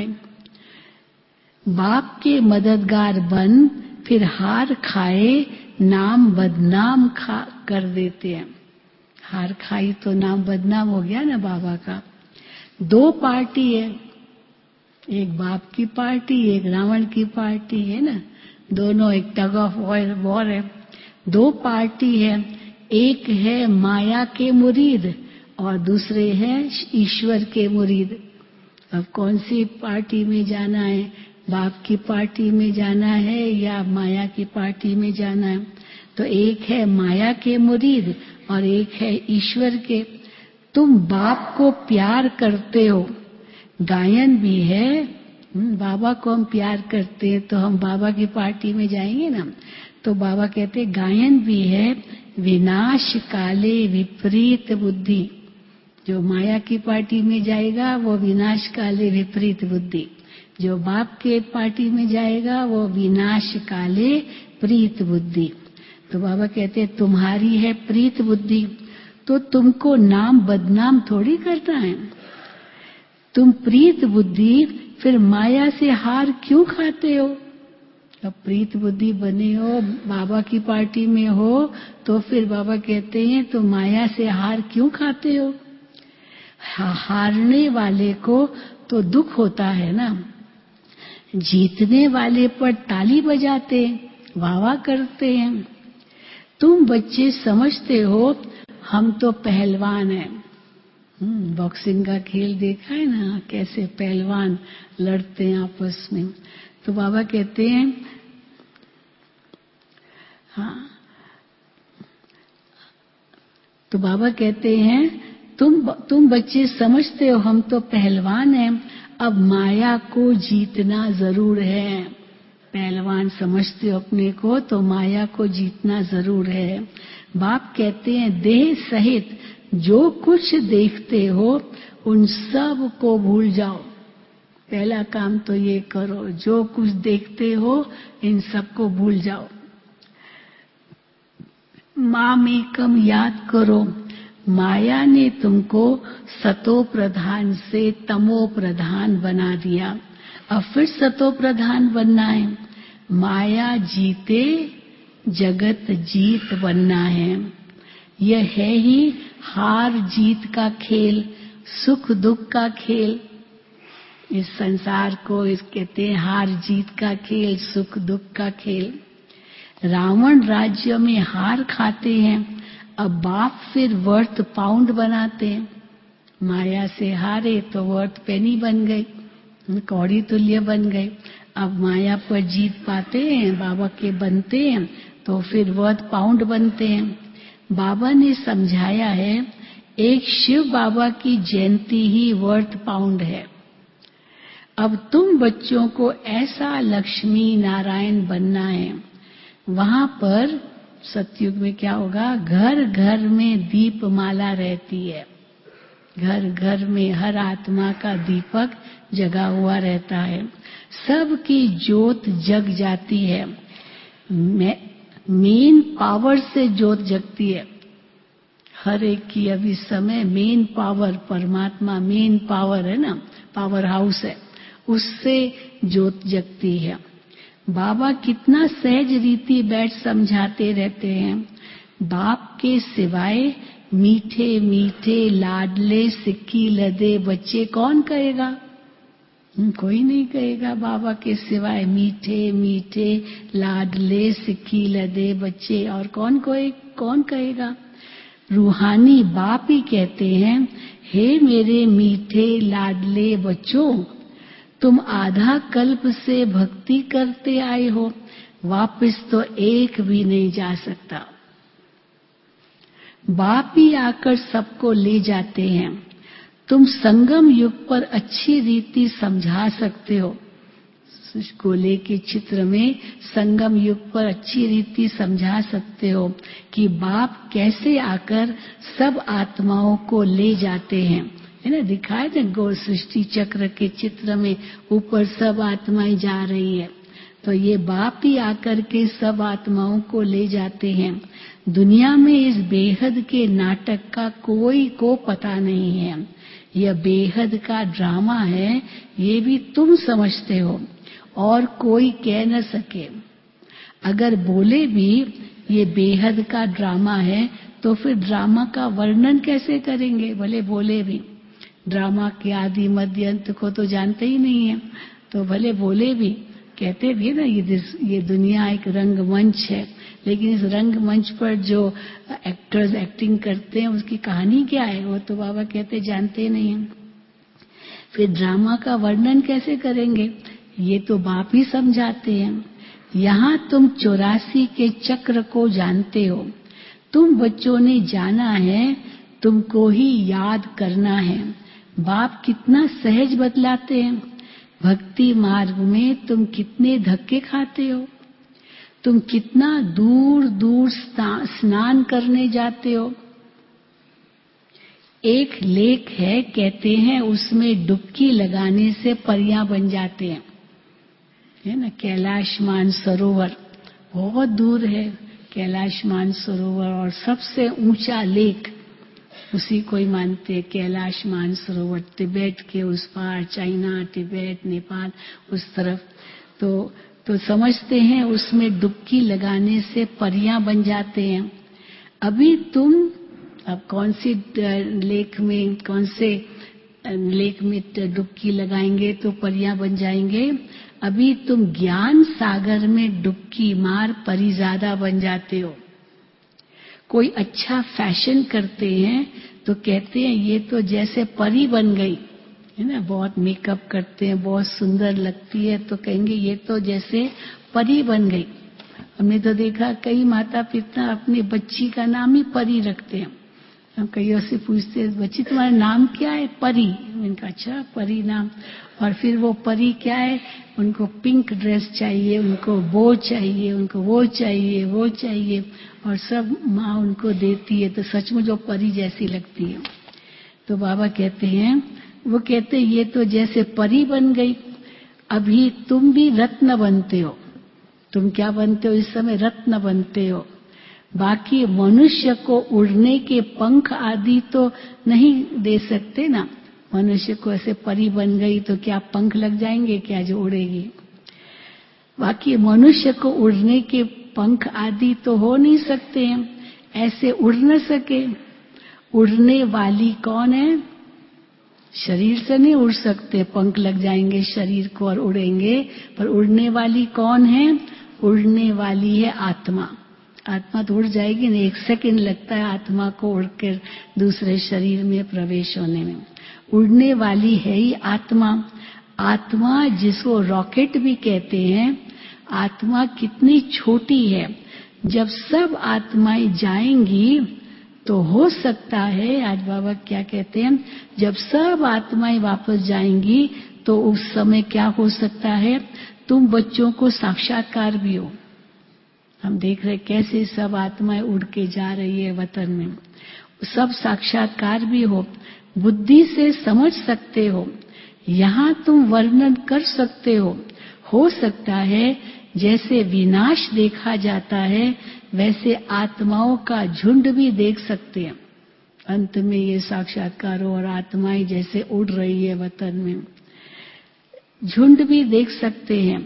बाप के मददगार बन, फिर हार खाए, नाम बदनाम खा कर देते हैं। हार खाई तो नाम बदनाम हो गया ना बाबा का। दो पार्टी है, एक बाप की पार्टी, एक रावण की पार्टी है ना, दोनों एक टग ऑफ वॉर है। दो पार्टी है, एक है माया के मुरीद और दूसरे हैं ईश्वर के मुरीद। अब कौन सी पार्टी में जाना है, बाप की पार्टी में जाना है या माया की पार्टी में जाना है। तो एक है माया के मुरीद और एक है ईश्वर के। तुम बाप को प्यार करते हो, गायन भी है, बाबा को हम प्यार करते हैं तो हम बाबा की पार्टी में जाएंगे ना। तो बाबा कहते गायन भी है, विनाश काले विपरीत बुद्धि। जो माया की पार्टी में जाएगा वो विनाश काले विपरीत बुद्धि, जो बाप के पार्टी में जाएगा वो विनाश काले प्रीत बुद्धि। तो बाबा कहते हैं तुम्हारी है प्रीत बुद्धि, तो तुमको नाम बदनाम थोड़ी करना है। तुम प्रीत बुद्धि, फिर माया से हार क्यों खाते हो। अब प्रीत बुद्धि बने हो, बाबा की पार्टी में हो, तो फिर बाबा कहते हैं तो माया से हार क्यों खाते हो। हारने वाले को तो दुख होता है ना, जीतने वाले पर ताली बजाते, वाह वाह करते हैं। तुम बच्चे समझते हो हम तो पहलवान हैं। हम्म, बॉक्सिंग का खेल देखा है ना, कैसे पहलवान लड़ते हैं आपस में। तो बाबा कहते हैं हाँ, तो बाबा कहते हैं तुम तुम बच्चे समझते हो हम तो पहलवान हैं, अब माया को जीतना जरूर है। पहलवान समझते हो अपने को, तो माया को जीतना जरूर है। बाप कहते हैं देह सहित जो कुछ देखते हो उन सब को भूल जाओ। पहला काम तो ये करो, जो कुछ देखते हो इन सबको भूल जाओ। माम एकम याद करो, माया ने तुमको सतो प्रधान से तमो प्रधान बना दिया, अब फिर सतो प्रधान बनना है। माया जीते जगत जीत बनना है। यह है ही हार जीत का खेल, सुख दुख का खेल। इस संसार को इस कहते हैं हार जीत का खेल, सुख दुख का खेल। रावण राज्य में हार खाते हैं, अब बाप फिर वर्थ पाउंड बनाते हैं। माया से हारे तो वर्थ पेनी बन गई, कौड़ी तुल्य बन गए। अब माया पर जीत पाते हैं, बाबा के बनते हैं तो फिर वर्थ पाउंड बनते हैं। बाबा ने समझाया है एक शिव बाबा की जयंती ही वर्थ पाउंड है। अब तुम बच्चों को ऐसा लक्ष्मी नारायण बनना है। वहां पर सतयुग में क्या होगा, घर घर में दीपमाला रहती है। घर घर में हर आत्मा का दीपक जगा हुआ रहता है, सबकी ज्योत जग जाती है। मेन पावर से ज्योत जगती है हर एक की। अभी समय मेन पावर, परमात्मा मेन पावर है ना, पावर हाउस है, उससे ज्योत जगती है। बाबा कितना सहज रीति बैठ समझाते रहते हैं। बाप के सिवाय मीठे मीठे लाडले सिक्की लदे बच्चे कौन कहेगा? कोई नहीं कहेगा। बाबा के सिवाय मीठे मीठे लाडले सिक्की लदे बच्चे और कौन कोई कौन कहेगा? रूहानी बाप ही कहते हैं, हे मेरे मीठे लाडले बच्चों, तुम आधा कल्प से भक्ति करते आए हो, वापस तो एक भी नहीं जा सकता। बाप ही आकर सबको ले जाते हैं। तुम संगम युग पर अच्छी रीति समझा सकते हो। गोले के चित्र में संगम युग पर अच्छी रीति समझा सकते हो कि बाप कैसे आकर सब आत्माओं को ले जाते हैं, है ना। दिखाए ना गो सृष्टि चक्र के चित्र में ऊपर सब आत्माएं जा रही है, तो ये बाप ही आकर के सब आत्माओं को ले जाते हैं। दुनिया में इस बेहद के नाटक का कोई को पता नहीं है। यह बेहद का ड्रामा है, ये भी तुम समझते हो और कोई कह न सके। अगर बोले भी ये बेहद का ड्रामा है तो फिर ड्रामा का वर्णन कैसे करेंगे? भले बोले भी, ड्रामा के आदि मध्य अंत को तो जानते ही नहीं है, तो भले बोले भी, कहते भी ना ये ये दुनिया एक रंगमंच है, लेकिन इस रंगमंच पर जो एक्टर्स एक्टिंग करते हैं उसकी कहानी क्या है वो तो बाबा कहते जानते नहीं हैं। फिर ड्रामा का वर्णन कैसे करेंगे? ये तो बाप ही समझाते हैं। यहाँ तुम चौरासी के चक्र को जानते हो। तुम बच्चों ने जाना है, तुमको ही याद करना है। बाप कितना सहज बतलाते हैं। भक्ति मार्ग में तुम कितने धक्के खाते हो, तुम कितना दूर दूर स्नान करने जाते हो। एक लेक है, कहते हैं उसमें डुबकी लगाने से परियां बन जाते हैं, है ना। कैलाश मान सरोवर बहुत दूर है, कैलाश मान सरोवर, और सबसे ऊंचा लेक उसी को ही मानते हैं, कैलाश मान सरोवर। तिब्बत के उस पार, चाइना, तिब्बत, नेपाल उस तरफ, तो तो समझते हैं उसमें डुबकी लगाने से परियां बन जाते हैं। अभी तुम अब कौन सी लेक में, कौन से लेक में डुबकी लगाएंगे तो परियां बन जाएंगे? अभी तुम ज्ञान सागर में डुबकी मार परिजादा बन जाते हो। कोई अच्छा फैशन करते हैं तो कहते हैं ये तो जैसे परी बन गई, है ना। बहुत मेकअप करते हैं, बहुत सुंदर लगती है, तो कहेंगे ये तो जैसे परी बन गई। हमने तो देखा कई माता पिता अपनी बच्ची का नाम ही परी रखते हैं। हम कईयों से पूछते हैं, बच्ची तुम्हारा नाम क्या है? परी। इनका अच्छा परी नाम। और फिर वो परी क्या है, उनको पिंक ड्रेस चाहिए, उनको वो चाहिए, उनको वो चाहिए, वो चाहिए, और सब माँ उनको देती है, तो सचमुच वो परी जैसी लगती है। तो बाबा कहते हैं, वो कहते हैं ये तो जैसे परी बन गई। अभी तुम भी रत्न बनते हो। तुम क्या बनते हो इस समय? रत्न बनते हो। बाकी मनुष्य को उड़ने के पंख आदि तो नहीं दे सकते ना। मनुष्य को ऐसे परी बन गई तो क्या पंख लग जाएंगे क्या जो उड़ेगी? बाकी मनुष्य को उड़ने के पंख आदि तो हो नहीं सकते हैं, ऐसे उड़ न सके। उड़ने वाली कौन है? शरीर से नहीं उड़ सकते, पंख लग जाएंगे शरीर को और उड़ेंगे, पर उड़ने वाली कौन है? उड़ने वाली है आत्मा। आत्मा तो उड़ जाएगी नहीं, एक सेकंड लगता है आत्मा को उड़कर दूसरे शरीर में प्रवेश होने में। उड़ने वाली है ही आत्मा। आत्मा जिसको रॉकेट भी कहते हैं, आत्मा कितनी छोटी है। जब सब आत्माएं जाएंगी तो हो सकता है, आज बाबा क्या कहते हैं, जब सब आत्माएं वापस जाएंगी तो उस समय क्या हो सकता है, तुम बच्चों को साक्षात्कार भी हो। हम देख रहे कैसे सब आत्माएं उड़ के जा रही है वतन में, सब साक्षात्कार भी हो, बुद्धि से समझ सकते हो, यहाँ तुम वर्णन कर सकते हो। हो सकता है जैसे विनाश देखा जाता है वैसे आत्माओं का झुंड भी देख सकते हैं। अंत में ये साक्षात्कार हो और आत्माएं जैसे उड़ रही है वतन में, झुंड भी देख सकते हैं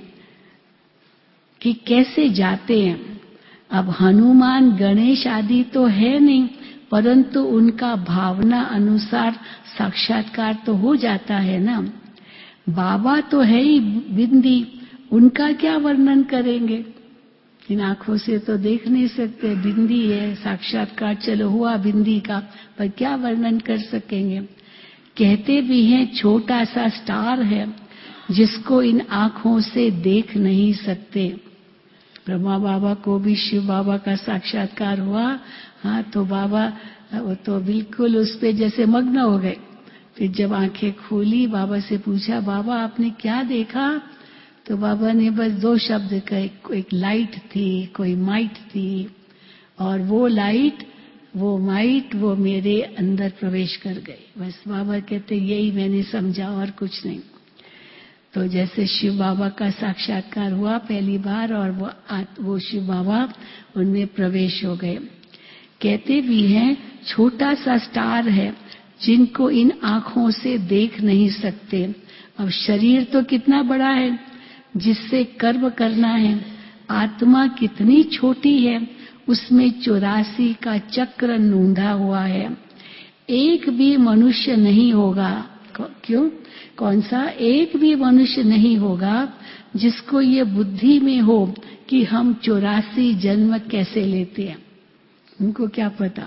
कि कैसे जाते हैं। अब हनुमान गणेश आदि तो है नहीं, परंतु उनका भावना अनुसार साक्षात्कार तो हो जाता है ना। बाबा तो है ही बिंदी, उनका क्या वर्णन करेंगे, इन आंखों से तो देख नहीं सकते, बिंदी है, साक्षात्कार चलो हुआ बिंदी का, पर क्या वर्णन कर सकेंगे। कहते भी हैं छोटा सा स्टार है जिसको इन आंखों से देख नहीं सकते। ब्रह्मा बाबा को भी शिव बाबा का साक्षात्कार हुआ, हाँ तो बाबा वो तो बिल्कुल उस पे जैसे मग्न हो गए। फिर जब आंखें खोली, बाबा से पूछा बाबा आपने क्या देखा, तो बाबा ने बस दो शब्द कहे, एक लाइट थी, कोई माइट थी, और वो लाइट वो माइट वो मेरे अंदर प्रवेश कर गई। बस बाबा कहते यही मैंने समझा और कुछ नहीं। तो जैसे शिव बाबा का साक्षात्कार हुआ पहली बार और वो वो शिव बाबा उनमें प्रवेश हो गए। कहते भी हैं छोटा सा स्टार है जिनको इन आंखों से देख नहीं सकते। अब शरीर तो कितना बड़ा है जिससे कर्म करना है, आत्मा कितनी छोटी है, उसमें चौरासी का चक्र नूंधा हुआ है। एक भी मनुष्य नहीं होगा, क्यों, कौन सा एक भी मनुष्य नहीं होगा जिसको ये बुद्धि में हो कि हम चौरासी जन्म कैसे लेते हैं। उनको क्या पता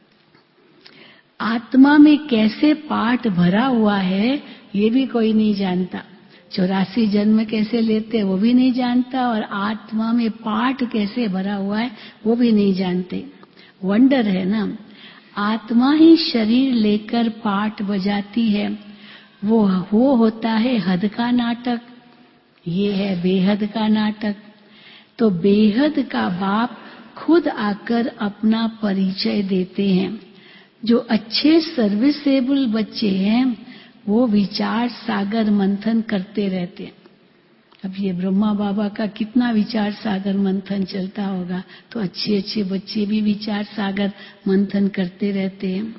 आत्मा में कैसे पाठ भरा हुआ है, ये भी कोई नहीं जानता। चौरासी जन्म कैसे लेते हैं वो भी नहीं जानता, और आत्मा में पाठ कैसे भरा हुआ है वो भी नहीं जानते। वंडर है ना, आत्मा ही शरीर लेकर पाठ बजाती है, वो वो होता है हद का नाटक, ये है बेहद का नाटक। तो बेहद का बाप खुद आकर अपना परिचय देते हैं। जो अच्छे सर्विसेबल बच्चे हैं वो विचार सागर मंथन करते रहते हैं। अब ये ब्रह्मा बाबा का कितना विचार सागर मंथन चलता होगा, तो अच्छे अच्छे बच्चे भी विचार सागर मंथन करते रहते हैं।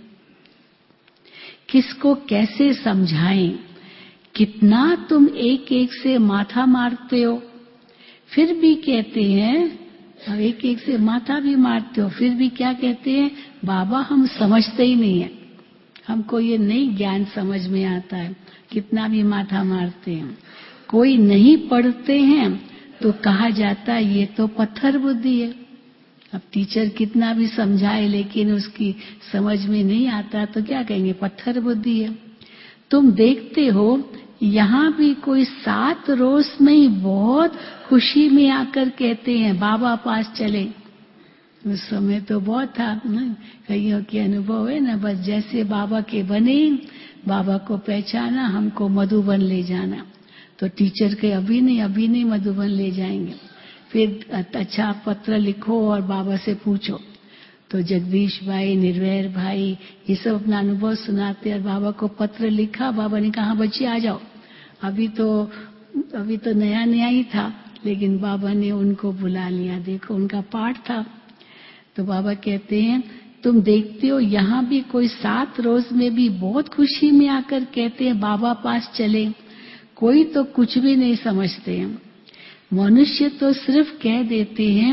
किसको कैसे समझाएं, कितना तुम एक एक से माथा मारते हो, फिर भी कहते हैं, और एक एक से माथा भी मारते हो फिर भी क्या कहते हैं, बाबा हम समझते ही नहीं है, हमको ये नहीं ज्ञान समझ में आता है, कितना भी माथा मारते हैं। कोई नहीं पढ़ते हैं तो कहा जाता है ये तो पत्थर बुद्धि है। अब टीचर कितना भी समझाए लेकिन उसकी समझ में नहीं आता तो क्या कहेंगे, पत्थर बुद्धि है। तुम देखते हो यहाँ भी कोई सात रोज में ही बहुत खुशी में आकर कहते हैं बाबा पास चले। उस समय तो बहुत था ना, कईयों के अनुभव है ना, बस जैसे बाबा के बने, बाबा को पहचाना, हमको मधुबन ले जाना, तो टीचर के अभी नहीं अभी नहीं मधुबन ले जाएंगे। फिर अच्छा पत्र लिखो और बाबा से पूछो, तो जगदीश भाई, निर्वैर भाई ये सब अपना अनुभव सुनाते, और बाबा को पत्र लिखा, बाबा ने कहा बच्चे आ जाओ। अभी तो अभी तो नया नया ही था, लेकिन बाबा ने उनको बुला लिया, देखो उनका पाठ था। तो बाबा कहते हैं तुम देखते हो यहाँ भी कोई सात रोज में भी बहुत खुशी में आकर कहते हैं बाबा पास चले, कोई तो कुछ भी नहीं समझते हैं। मनुष्य तो सिर्फ कह देते हैं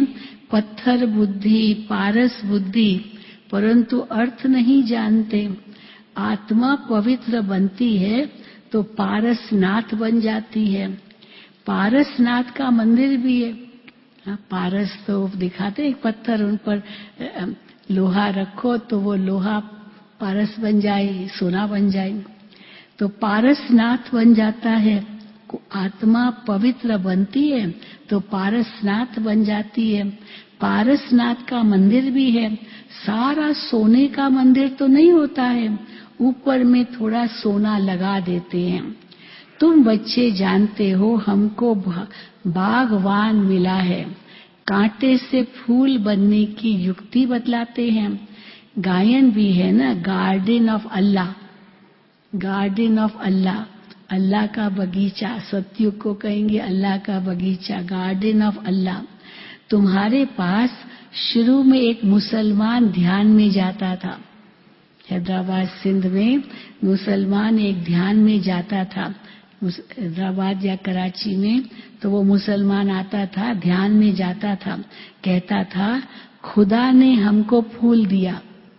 पत्थर बुद्धि, पारस बुद्धि, परंतु अर्थ नहीं जानते। आत्मा पवित्र बनती है तो पारसनाथ बन जाती है। पारसनाथ का मंदिर भी है। हाँ, पारस तो दिखाते एक पत्थर, उन पर लोहा रखो तो वो लोहा पारस बन जाए, सोना बन जाए, तो पारसनाथ बन जाता है। आत्मा पवित्र बनती है तो पारसनाथ बन जाती है। पारसनाथ का मंदिर भी है। सारा सोने का मंदिर तो नहीं होता है, ऊपर में थोड़ा सोना लगा देते हैं। तुम बच्चे जानते हो हमको बागवान मिला है, कांटे से फूल बनने की युक्ति बतलाते हैं। गायन भी है ना, garden of Allah, garden of Allah, अल्लाह का बगीचा, सत्युग को कहेंगे अल्लाह का बगीचा, गार्डन ऑफ अल्लाह। तुम्हारे पास शुरू में एक मुसलमान ध्यान में जाता था। हैदराबाद सिंध में मुसलमान एक ध्यान में जाता था, हैदराबाद या कराची में, तो वो मुसलमान आता था, ध्यान में जाता था, कहता था खुदा ने हमको फूल दिया।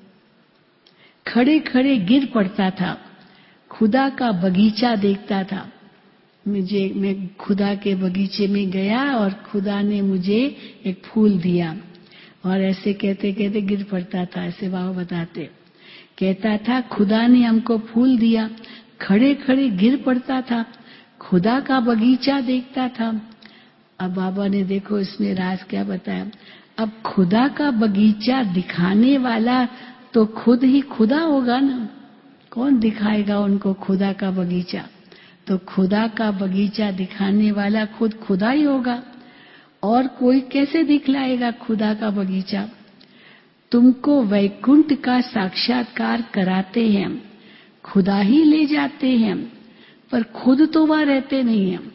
खड़े खड़े गिर पड़ता था, खुदा का बगीचा देखता था। मुझे मैं खुदा के बगीचे में गया और खुदा ने मुझे एक फूल दिया, और ऐसे कहते कहते गिर पड़ता था। ऐसे बाबा बताते, कहता था खुदा ने हमको फूल दिया, खड़े खड़े गिर पड़ता था, खुदा का बगीचा देखता था। अब बाबा ने देखो इसमें राज क्या बताया। अब खुदा का बगीचा दिखाने वाला तो खुद ही खुदा होगा ना, कौन दिखाएगा उनको खुदा का बगीचा? तो खुदा का बगीचा दिखाने वाला खुद खुदा ही होगा, और कोई कैसे दिखलाएगा खुदा का बगीचा? तुमको वैकुंठ का साक्षात्कार कराते हैं, खुदा ही ले जाते हैं, पर खुद तो वहां रहते नहीं हैं।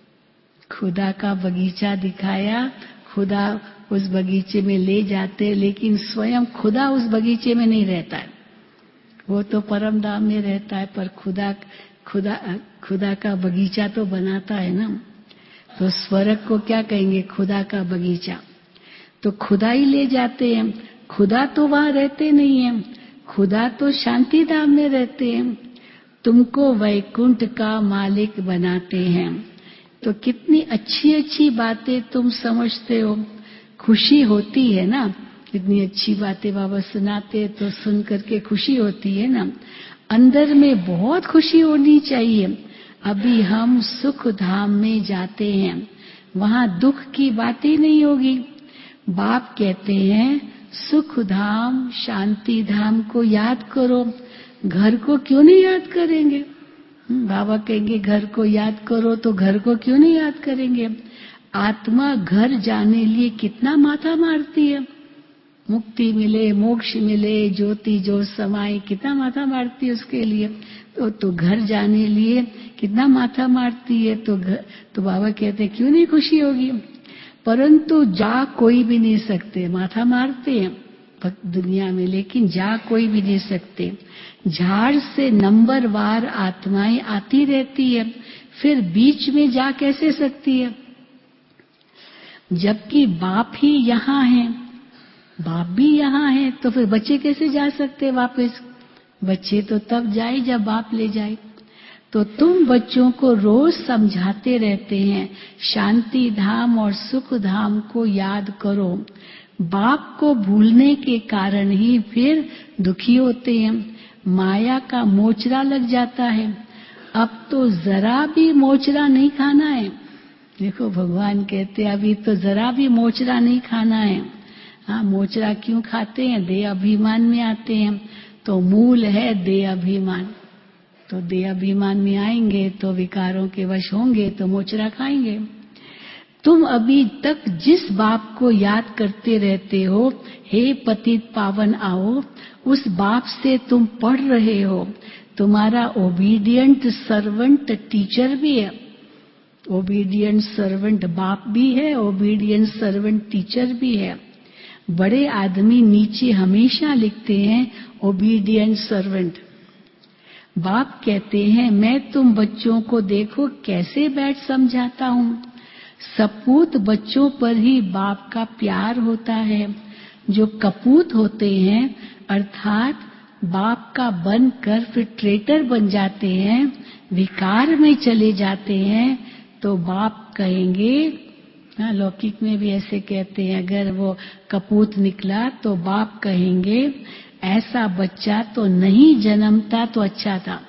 खुदा का बगीचा दिखाया, खुदा उस बगीचे में ले जाते, लेकिन स्वयं खुदा उस बगीचे में नहीं रहता है, वो तो परम धाम में रहता है, पर खुदा खुदा खुदा का बगीचा तो बनाता है ना। तो स्वर्ग को क्या कहेंगे? खुदा का बगीचा। तो खुदा ही ले जाते हैं, खुदा तो वहां रहते नहीं हैं, खुदा तो शांति धाम में रहते हैं। तुमको वैकुंठ का मालिक बनाते हैं। तो कितनी अच्छी अच्छी बातें तुम समझते हो, खुशी होती है ना, कितनी अच्छी बातें बाबा सुनाते तो सुन करके खुशी होती है ना, अंदर में बहुत खुशी होनी चाहिए। अभी हम सुख धाम में जाते हैं, वहां दुख की बात ही नहीं होगी। बाप कहते हैं सुख धाम शांति धाम को याद करो, घर को क्यों नहीं याद करेंगे? बाबा कहेंगे घर को याद करो, तो घर को क्यों नहीं याद करेंगे? आत्मा घर जाने लिए कितना माथा मारती है, मुक्ति मिले, मोक्ष मिले, ज्योति जो समाए, कितना माथा मारती है उसके लिए। तो, तो घर जाने लिए कितना माथा मारती है। तो घर, तो बाबा कहते हैं क्यों नहीं खुशी होगी? परंतु जा कोई भी नहीं सकते, माथा मारते हैं दुनिया में, लेकिन जा कोई भी नहीं सकते। झाड़ से नंबर वार आत्माएं आती रहती है, फिर बीच में जा कैसे सकती है? जबकि बाप ही यहाँ है, बाप भी यहाँ है, तो फिर बच्चे कैसे जा सकते वापस? बच्चे तो तब जाए जब बाप ले जाए। तो तुम बच्चों को रोज समझाते रहते हैं शांति धाम और सुख धाम को याद करो। बाप को भूलने के कारण ही फिर दुखी होते हैं, माया का मोचरा लग जाता है। अब तो जरा भी मोचरा नहीं खाना है। देखो भगवान कहते हैं अभी तो जरा भी मोचरा नहीं खाना है। हाँ, मोचरा क्यों खाते हैं? देह अभिमान में आते हैं, तो मूल है देह अभिमान। तो देह अभिमान में आएंगे तो विकारों के वश होंगे तो मोचरा खाएंगे। तुम अभी तक जिस बाप को याद करते रहते हो, हे पतित पावन आओ, उस बाप से तुम पढ़ रहे हो। तुम्हारा ओबीडियंट सर्वेंट टीचर भी है, ओबीडियंट सर्वेंट बाप भी है, ओबीडियंट सर्वेंट टीचर भी है। बड़े आदमी नीचे हमेशा लिखते हैं ओबीडियंट सर्वेंट। बाप कहते हैं मैं तुम बच्चों को देखो कैसे बैठ समझाता हूँ। सपूत बच्चों पर ही बाप का प्यार होता है। जो कपूत होते हैं अर्थात बाप का बनकर फिर ट्रेटर बन जाते हैं, विकार में चले जाते हैं, तो बाप कहेंगे, हाँ, लौकिक में भी ऐसे कहते हैं, अगर वो कपूत निकला तो बाप कहेंगे ऐसा बच्चा तो नहीं जन्मता तो अच्छा था,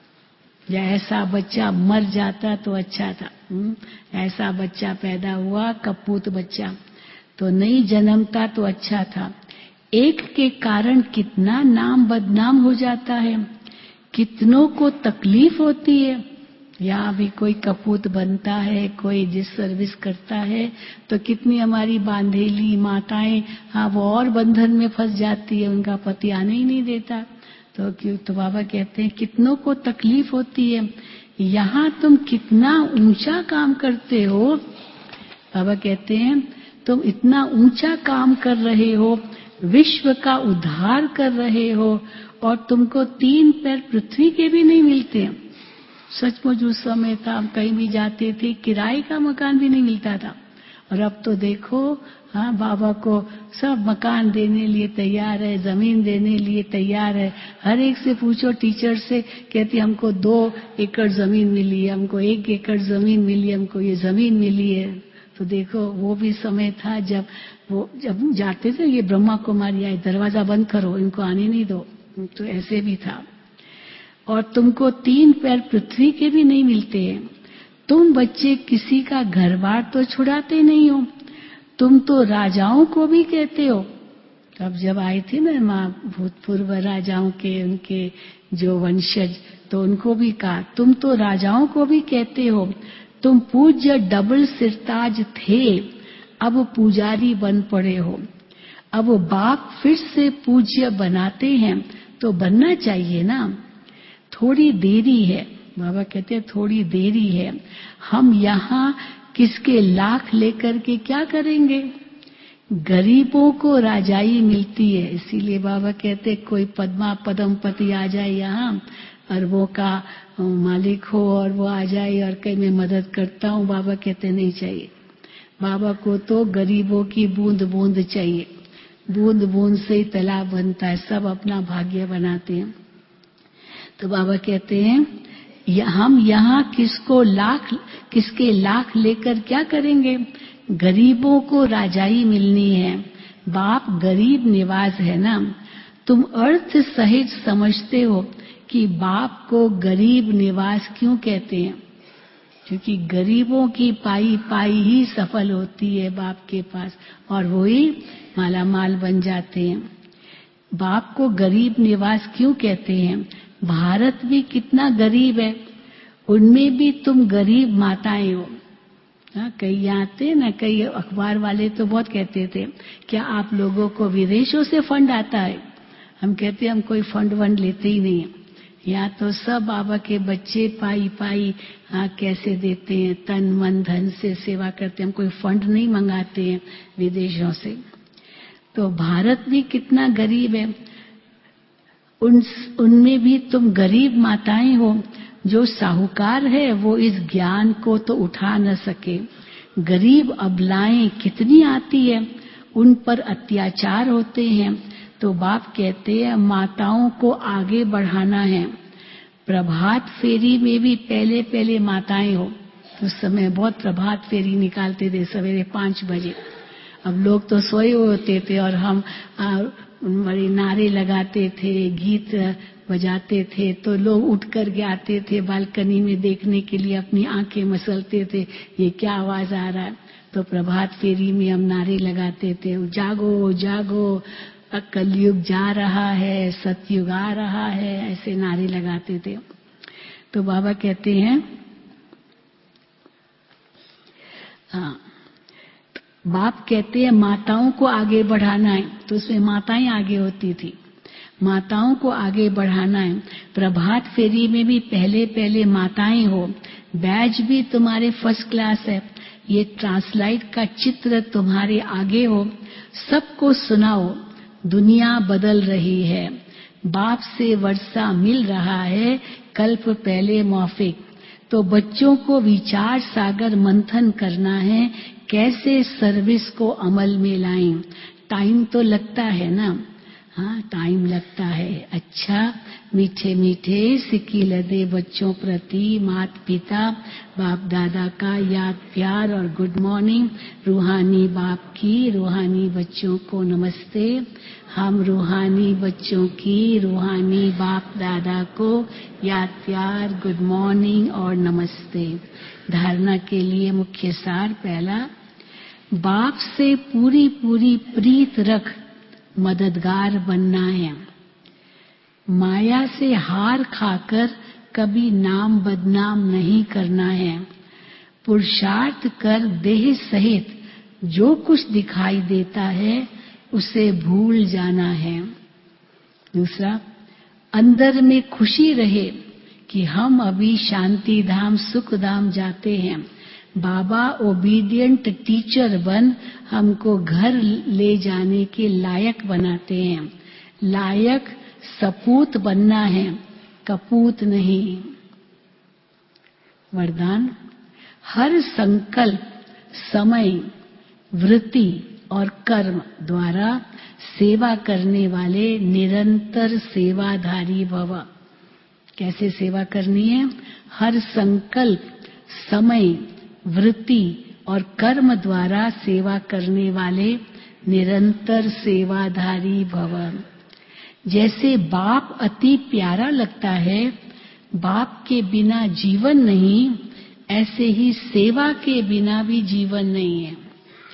या ऐसा बच्चा मर जाता तो अच्छा था। हुँ? ऐसा बच्चा पैदा हुआ कपूत बच्चा, तो नहीं जन्मता तो अच्छा था। एक के कारण कितना नाम बदनाम हो जाता है, कितनों को तकलीफ होती है। यहाँ भी कोई कपूत बनता है, कोई जिस सर्विस करता है, तो कितनी हमारी बांधेली माताएं, हाँ, वो और बंधन में फंस जाती है, उनका पति आने ही नहीं देता। तो क्यों, तो बाबा कहते हैं कितनों को तकलीफ होती है। यहाँ तुम कितना ऊंचा काम करते हो। बाबा कहते हैं तुम इतना ऊंचा काम कर रहे हो, विश्व का उद्धार कर रहे हो, और तुमको तीन पैर पृथ्वी के भी नहीं मिलते। सचमुच उस समय था, हम कहीं भी जाते थे किराए का मकान भी नहीं मिलता था, और अब तो देखो, हाँ, बाबा को सब मकान देने लिए तैयार है, जमीन देने लिए तैयार है। हर एक से पूछो, टीचर से कहती हमको दो एकड़ जमीन मिली है, हमको एक एकड़ जमीन मिली है, हमको ये जमीन मिली है। तो देखो वो भी समय था जब वो जब जाते थे, ये ब्रह्मा कुमारी आए, दरवाजा बंद करो, इनको आने नहीं दो, तो ऐसे भी था। और तुमको तीन पैर पृथ्वी के भी नहीं मिलते हैं। तुम बच्चे किसी का घर बार तो छुड़ाते नहीं हो, तुम तो राजाओं को भी कहते हो। अब जब आई थी ना माँ भूतपूर्व राजाओं के, उनके जो वंशज, तो उनको भी कहा तुम तो राजाओं को भी कहते हो। तुम पूज्य डबल सिरताज थे, अब पुजारी बन पड़े हो। अब बाप फिर से पूज्य बनाते हैं, तो बनना चाहिए ना। थोड़ी देरी है, बाबा कहते हैं थोड़ी देरी है। हम यहाँ किसके लाख लेकर के क्या करेंगे। गरीबों को राजाई मिलती है, इसीलिए बाबा कहते कोई पद्मा पदमपति आ जाए यहाँ, अरबों का मालिक हो, और वो आ जाए और कहीं मैं मदद करता हूँ, बाबा कहते नहीं चाहिए। बाबा को तो गरीबों की बूंद बूंद चाहिए, बूंद बूंद से ही तालाब बनता है, सब अपना भाग्य बनाते हैं। तो बाबा कहते हैं हम यहाँ किसको लाख किसके लाख लेकर क्या करेंगे। गरीबों को राजाई मिलनी है, बाप गरीब निवाज है ना। तुम अर्थ सहित समझते हो कि बाप को गरीब निवास क्यों कहते हैं, क्योंकि गरीबों की पाई पाई ही सफल होती है बाप के पास, और वो ही माला माल बन जाते हैं। बाप को गरीब निवास क्यों कहते हैं। भारत भी कितना गरीब है, उनमें भी तुम गरीब माताएं हो। हाँ, कई आते ना, कई अखबार वाले तो बहुत कहते थे क्या आप लोगों को विदेशों से फंड आता है। हम कहते हम कोई फंड वंड लेते ही नहीं है, यहाँ तो सब बाबा के बच्चे पाई पाई, हाँ, कैसे देते हैं, तन मन धन से सेवा करते हैं, हम कोई फंड नहीं मंगाते हैं विदेशों से। तो भारत भी कितना गरीब है, उन उनमें भी तुम गरीब माताएं हो। जो साहूकार है वो इस ज्ञान को तो उठा न सके। गरीब अबलाएं कितनी आती है, उन पर अत्याचार होते हैं। तो बाप कहते हैं माताओं को आगे बढ़ाना है। प्रभात फेरी में भी पहले पहले माताएं हो, उस समय बहुत प्रभात फेरी निकालते थे सवेरे पांच बजे। अब लोग तो सोए हुए होते थे और हम आ, बड़े नारे लगाते थे, गीत बजाते थे, तो लोग उठ कर के आते थे बालकनी में देखने के लिए, अपनी आंखें मसलते थे ये क्या आवाज आ रहा है। तो प्रभात फेरी में हम नारे लगाते थे, जागो जागो, कलयुग जा रहा है, सतयुग आ रहा है, ऐसे नारे लगाते थे। तो बाबा कहते हैं हाँ, बाप कहते हैं माताओं को आगे बढ़ाना है, तो उसमें माताएं आगे होती थी। माताओं को आगे बढ़ाना है। प्रभात फेरी में भी पहले पहले माताएं हो। बैज भी तुम्हारे फर्स्ट क्लास है, ये ट्रांसलाइट का चित्र तुम्हारे आगे हो। सबको सुनाओ दुनिया बदल रही है, बाप से वर्षा मिल रहा है, कल्प पहले मौफिक। तो बच्चों को विचार सागर मंथन करना है, कैसे सर्विस को अमल में लाएं। टाइम तो लगता है ना, हाँ टाइम लगता है। अच्छा, मीठे मीठे सिक्की लदे बच्चों प्रति माता पिता बाप दादा का याद प्यार और गुड मॉर्निंग। रूहानी बाप की रूहानी बच्चों को नमस्ते। हम रूहानी बच्चों की रूहानी बाप दादा को याद प्यार गुड मॉर्निंग और नमस्ते। धारणा के लिए मुख्य सार पहला, बाप से पूरी पूरी प्रीत रख मददगार बनना है। माया से हार खाकर कभी नाम बदनाम नहीं करना है। पुरुषार्थ कर देह सहित जो कुछ दिखाई देता है उसे भूल जाना है। दूसरा, अंदर में खुशी रहे कि हम अभी शांति धाम सुख धाम जाते हैं। बाबा ओबीडियंट टीचर बन हमको घर ले जाने के लायक बनाते हैं। लायक सपूत बनना है, कपूत नहीं। वरदान, हर संकल्प, समय, वृत्ति और कर्म द्वारा सेवा करने वाले निरंतर सेवाधारी भव। कैसे सेवा करनी है? हर संकल्प, समय, वृत्ति और कर्म द्वारा सेवा करने वाले निरंतर सेवाधारी भव। जैसे बाप अति प्यारा लगता है, बाप के बिना जीवन नहीं, ऐसे ही सेवा के बिना भी जीवन नहीं है।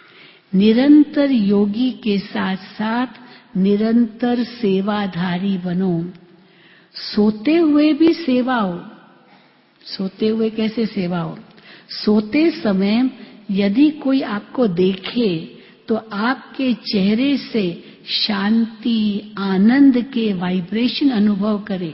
निरंतर योगी के साथ साथ निरंतर सेवाधारी बनो। सोते हुए भी सेवा हो। सोते हुए कैसे सेवा हो? सोते समय यदि कोई आपको देखे तो आपके चेहरे से शांति आनंद के वाइब्रेशन अनुभव करे।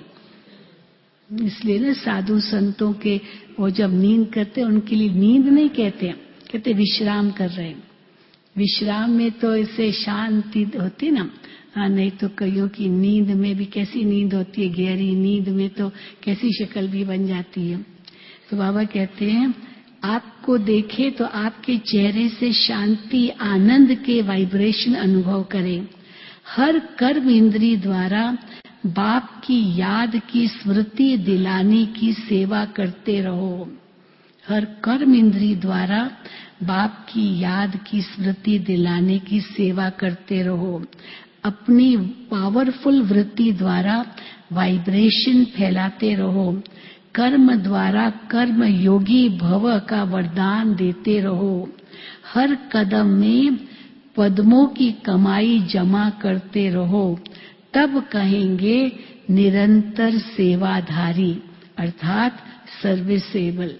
इसलिए ना साधु संतों के वो जब नींद करते हैं उनके लिए नींद नहीं कहते, कहते विश्राम कर रहे हैं। विश्राम में तो इससे शांति होती ना, हाँ नहीं तो कईयों की नींद में भी कैसी नींद होती है, गहरी नींद में तो कैसी शक्ल भी बन जाती है। तो बाबा कहते हैं आपको देखे तो आपके चेहरे से शांति आनंद के वाइब्रेशन अनुभव करें। हर कर्म इंद्रिय द्वारा बाप की याद की स्मृति दिलाने की सेवा करते रहो। हर कर्म इंद्रिय द्वारा बाप की याद की स्मृति दिलाने की सेवा करते रहो। अपनी पावरफुल वृत्ति द्वारा वाइब्रेशन फैलाते रहो। कर्म द्वारा कर्म योगी भव का वरदान देते रहो। हर कदम में पद्मों की कमाई जमा करते रहो, तब कहेंगे निरंतर सेवाधारी अर्थात सर्विसेबल।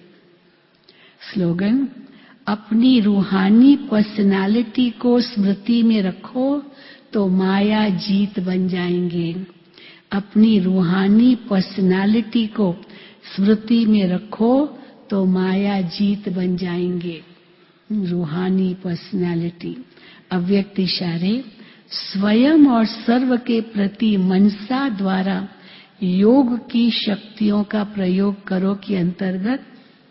स्लोगन, अपनी रूहानी पर्सनालिटी को स्मृति में रखो तो माया जीत बन जाएंगे। अपनी रूहानी पर्सनालिटी को स्मृति में रखो तो माया जीत बन जाएंगे। रूहानी पर्सनालिटी, अव्यक्त इशारे, स्वयं और सर्व के प्रति मनसा द्वारा योग की शक्तियों का प्रयोग करो के अंतर्गत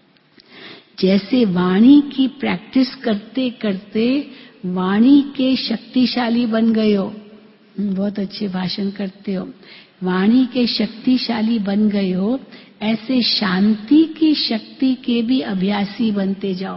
जैसे वाणी की प्रैक्टिस करते करते वाणी के शक्तिशाली बन गए हो, बहुत अच्छे भाषण करते हो, वाणी के शक्तिशाली बन गए हो, ऐसे शांति की शक्ति के भी अभ्यासी बनते जाओ।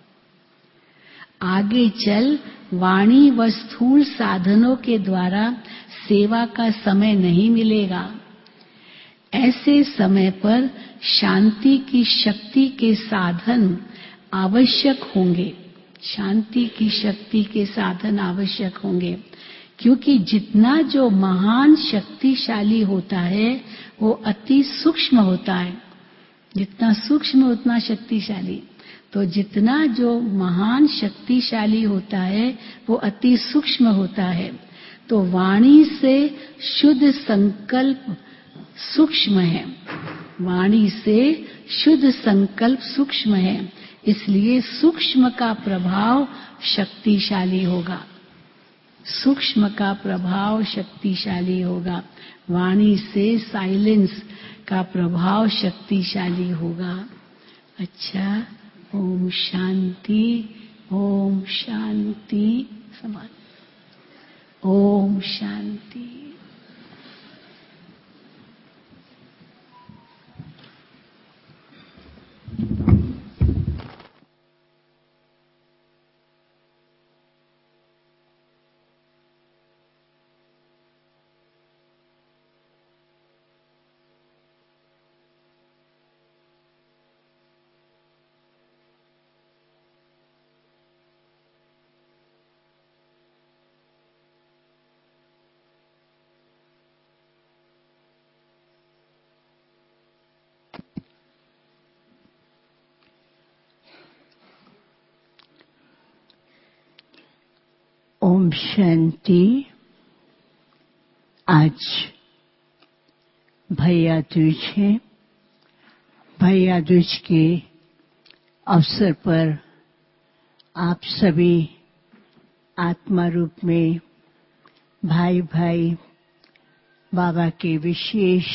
आगे चल वाणी व स्थूल साधनों के द्वारा सेवा का समय नहीं मिलेगा। ऐसे समय पर शांति की शक्ति के साधन आवश्यक होंगे। शांति की शक्ति के साधन आवश्यक होंगे, क्योंकि जितना जो महान शक्तिशाली होता है वो अति सूक्ष्म होता है। जितना सूक्ष्म उतना शक्तिशाली। तो जितना जो महान शक्तिशाली होता है वो अति सूक्ष्म होता है। तो वाणी से शुद्ध संकल्प सूक्ष्म है। वाणी से शुद्ध संकल्प सूक्ष्म है, इसलिए सूक्ष्म का प्रभाव शक्तिशाली होगा। सूक्ष्म का प्रभाव शक्तिशाली होगा। वाणी से साइलेंस का प्रभाव शक्तिशाली होगा। अच्छा, ओम शांति, ओम शांति। समान ओम शांति। ओम शांति। आज भैया दूज है। भैया दूज के अवसर पर आप सभी आत्मा रूप में भाई भाई बाबा के विशेष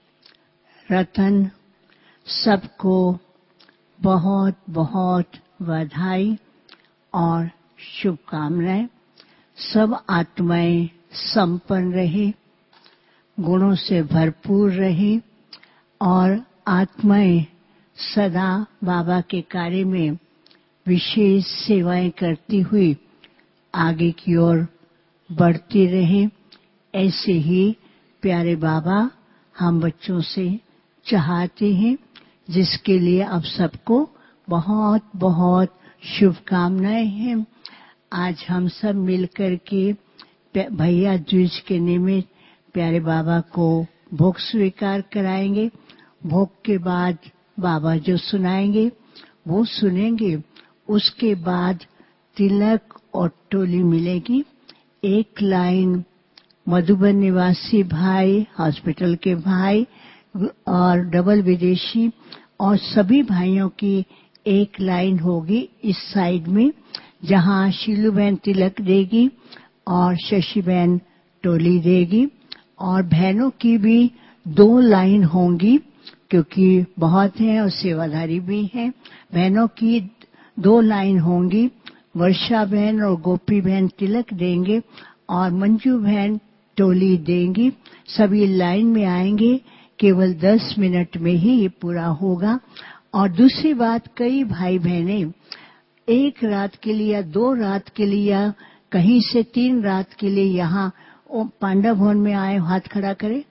रतन सबको बहुत बहुत बधाई और शुभकामनाएं। सब आत्माएं संपन्न रहे, गुणों से भरपूर रहे और आत्माएं सदा बाबा के कार्य में विशेष सेवाएं करती हुई आगे की ओर बढ़ती रहे। ऐसे ही प्यारे बाबा हम बच्चों से चाहते हैं, जिसके लिए अब सबको बहुत बहुत शुभकामनाएं हैं। आज हम सब मिलकर के भैया दूज के निमित्त प्यारे बाबा को भोग स्वीकार कराएंगे। भोग के बाद बाबा जो सुनाएंगे वो सुनेंगे। उसके बाद तिलक और टोली मिलेगी। एक लाइन मधुबन निवासी भाई, हॉस्पिटल के भाई और डबल विदेशी और सभी भाइयों की एक लाइन होगी इस साइड में, जहां शीलू बहन तिलक देगी और शशि बहन टोली देगी। और बहनों की भी दो लाइन होंगी, क्योंकि बहुत हैं और सेवाधारी भी हैं। बहनों की दो लाइन होंगी। वर्षा बहन और गोपी बहन तिलक देंगे और मंजू बहन टोली देंगी। सभी लाइन में आएंगे। केवल दस मिनट में ही ये पूरा होगा। और दूसरी बात, कई भाई बहनें एक रात के लिए या दो रात के लिए या कहीं से तीन रात के लिए यहाँ पांडव भवन में आए, हाथ खड़ा करें।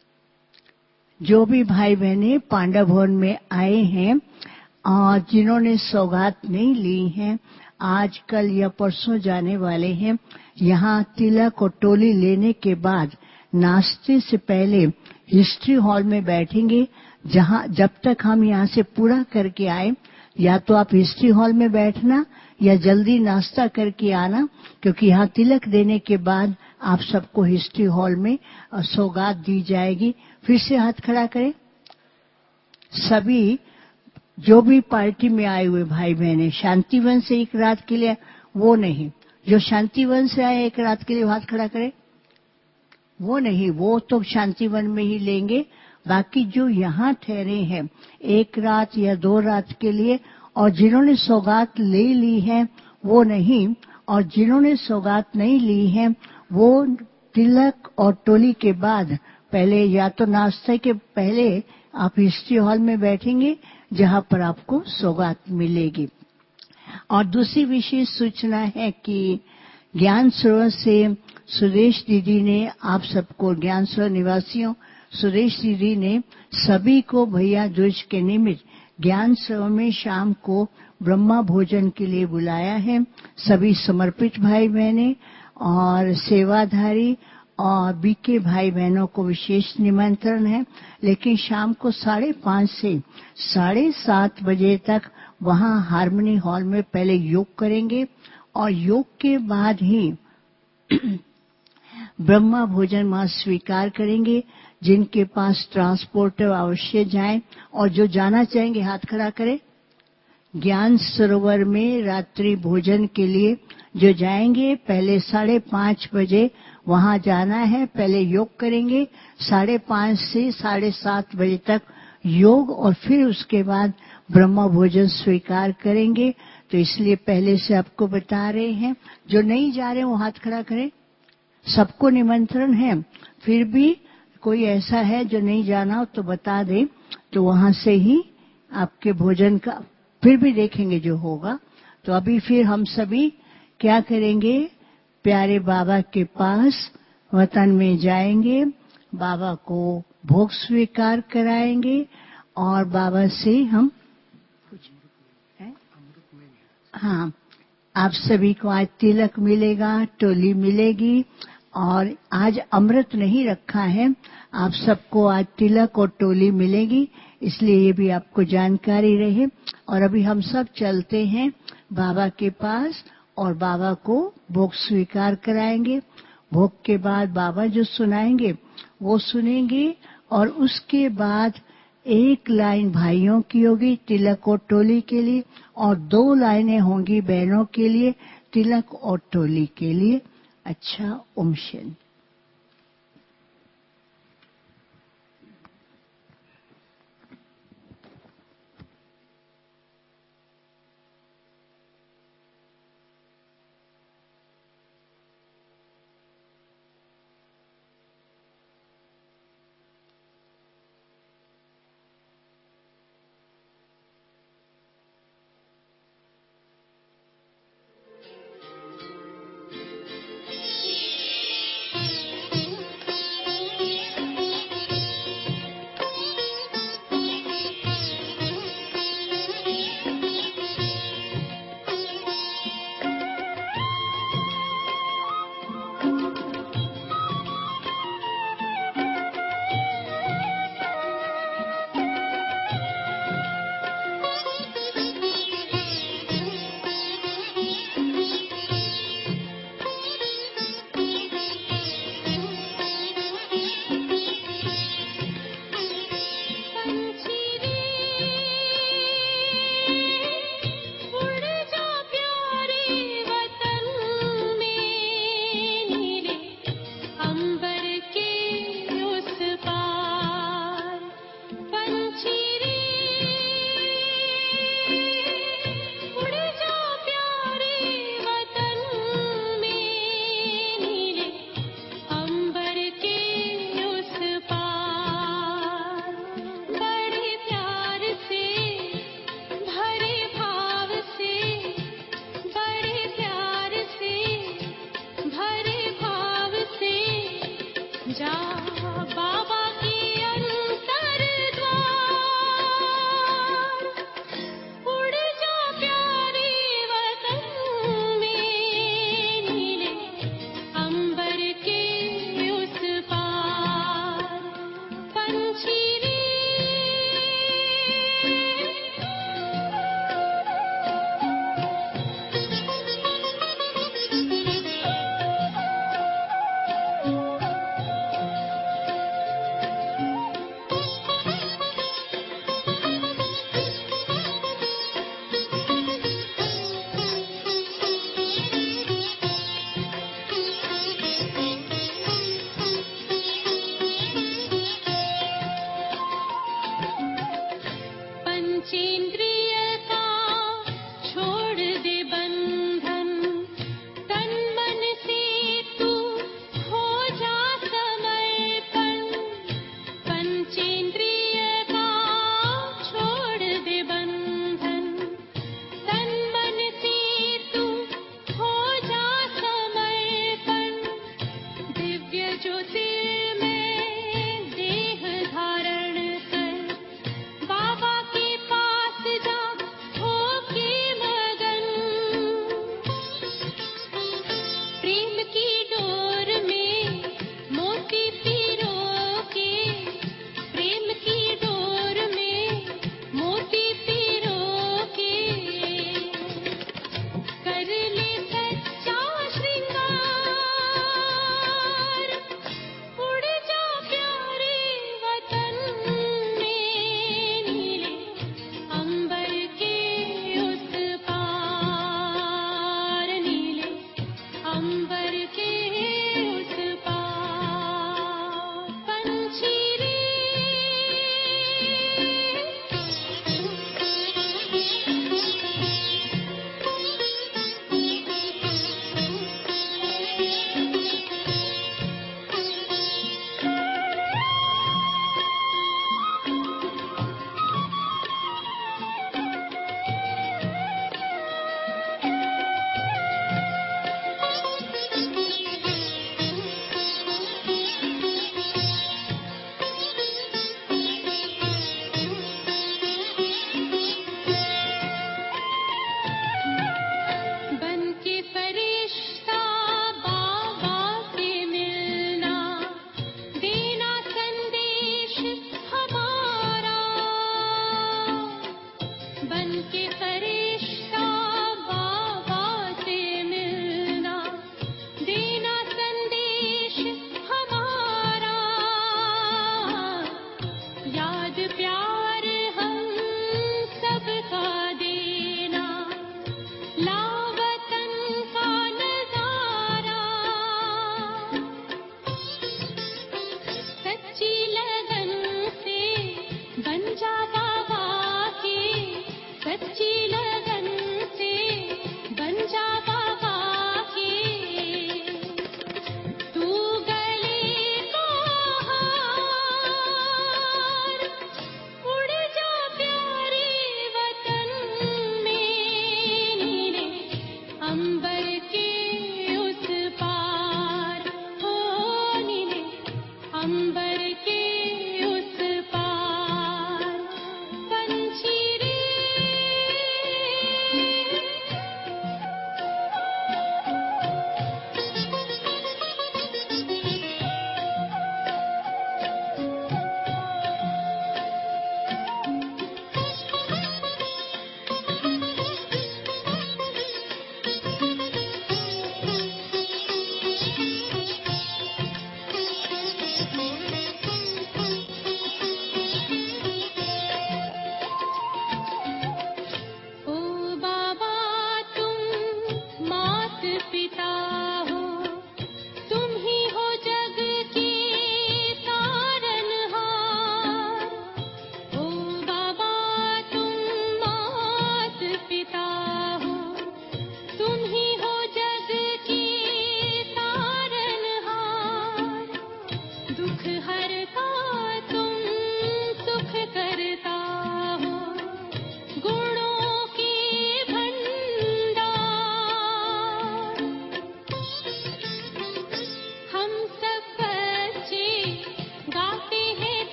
जो भी भाई बहनें पांडव भवन में आए हैं और जिन्होंने सौगात नहीं ली है, आज कल या परसों जाने वाले हैं, यहाँ तिलक और टोली लेने के बाद नाश्ते से पहले हिस्ट्री हॉल में बैठेंगे। जहाँ जब तक हम यहाँ से पूरा करके आए, या तो आप हिस्ट्री हॉल में बैठना या जल्दी नाश्ता करके आना, क्योंकि यहाँ तिलक देने के बाद आप सबको हिस्ट्री हॉल में सौगात दी जाएगी। फिर से हाथ खड़ा करें। सभी जो भी पार्टी में आए हुए भाई बहने, शांतिवन से एक रात के लिए वो नहीं, जो शांतिवन से आए एक रात के लिए हाथ खड़ा करें। वो नहीं, वो तो शांतिवन में ही लेंगे। बाकी जो यहाँ ठहरे हैं एक रात या दो रात के लिए, और जिन्होंने सौगात ले ली है वो नहीं, और जिन्होंने सौगात नहीं ली है वो तिलक और टोली के बाद पहले या तो नाश्ते के पहले आप हिस्ट्री हॉल में बैठेंगे, जहाँ पर आपको सौगात मिलेगी। और दूसरी विशेष सूचना है कि ज्ञान सरोवर से सुरेश दीदी ने आप सबको, ज्ञान सरोवर निवासियों, सुरेश दीदी ने सभी को भैया दूज के निमित्त ज्ञान सरोवर में शाम को ब्रह्मा भोजन के लिए बुलाया है। सभी समर्पित भाई बहने और सेवाधारी और बीके भाई बहनों को विशेष निमंत्रण है। लेकिन शाम को साढ़े पांच से साढ़े सात बजे तक वहाँ हार्मनी हॉल में पहले योग करेंगे और योग के बाद ही ब्रह्मा भोजन मां स्वीकार करेंगे। जिनके पास ट्रांसपोर्टर अवश्य जाएं, और जो जाना चाहेंगे हाथ खड़ा करें। ज्ञान सरोवर में रात्रि भोजन के लिए जो जाएंगे पहले साढ़े पांच बजे वहां जाना है। पहले योग करेंगे साढ़े पांच से साढ़े सात बजे तक योग, और फिर उसके बाद ब्रह्म भोजन स्वीकार करेंगे। तो इसलिए पहले से आपको बता रहे हैं, जो नहीं जा रहे वो हाथ खड़ा करें। सबको निमंत्रण है, फिर भी कोई ऐसा है जो नहीं जाना हो तो बता दे, तो वहां से ही आपके भोजन का फिर भी देखेंगे जो होगा। तो अभी फिर हम सभी क्या करेंगे, प्यारे बाबा के पास वतन में जाएंगे, बाबा को भोग स्वीकार कराएंगे और बाबा से हम कुछ है? हाँ, आप सभी को आज तिलक मिलेगा, टोली मिलेगी। और आज अमृत नहीं रखा है, आप सबको आज तिलक और टोली मिलेगी, इसलिए ये भी आपको जानकारी रहे। और अभी हम सब चलते हैं बाबा के पास और बाबा को भोग स्वीकार कराएंगे। भोग के बाद बाबा जो सुनाएंगे वो सुनेंगे और उसके बाद एक लाइन भाइयों की होगी तिलक और टोली के लिए, और दो लाइनें होंगी बहनों के लिए तिलक और टोली के लिए। अच्छा, ओम शांति।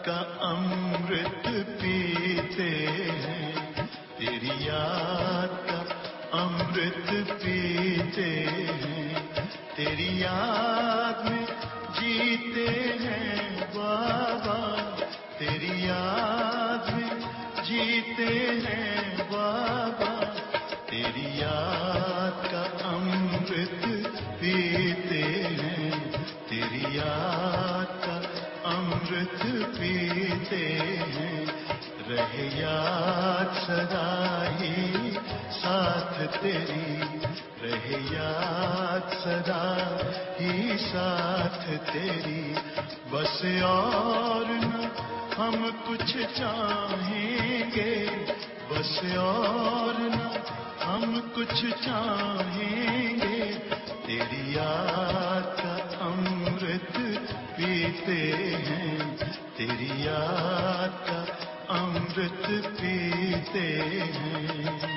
का अमृत पीते हैं, तेरी याद का अमृत पीते हैं, तेरी याद में जीते हैं बाबा, तेरी याद में जीते हैं बाबा, तेरी याद का अमृत पीते हैं, तेरी याद का अमृत पीते हैं, रहे याद सदा ही साथ तेरी, रहे याद सदा ही साथ तेरी, बस और न हम कुछ चाहेंगे, बस और न हम कुछ चाहेंगे, तेरी याद का अमृत पीते हैं, तेरी याद का अमृत पीते हैं।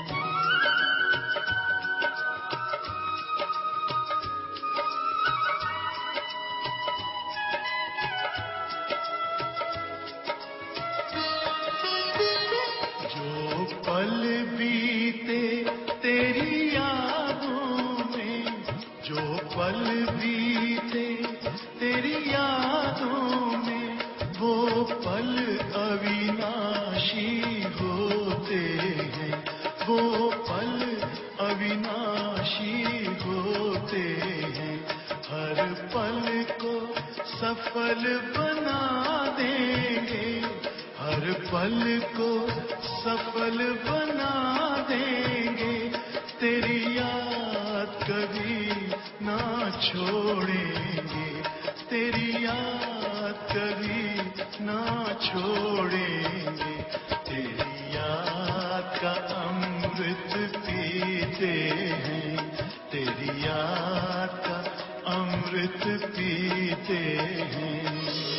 जो पल बीते तेरी यादों में, जो पल बीते तेरी यादों में, वो पल अविनाशी होते हैं, वो पल अविनाशी होते हैं, हर पल को सफल बना देंगे, हर पल को सफल बना देंगे, तेरी याद कभी ना छोड़ेंगे, तेरी याद कभी ना छोड़ेंगे, तेरी याद का अमृत पीते हैं, तेरी याद का अमृत पीते हैं।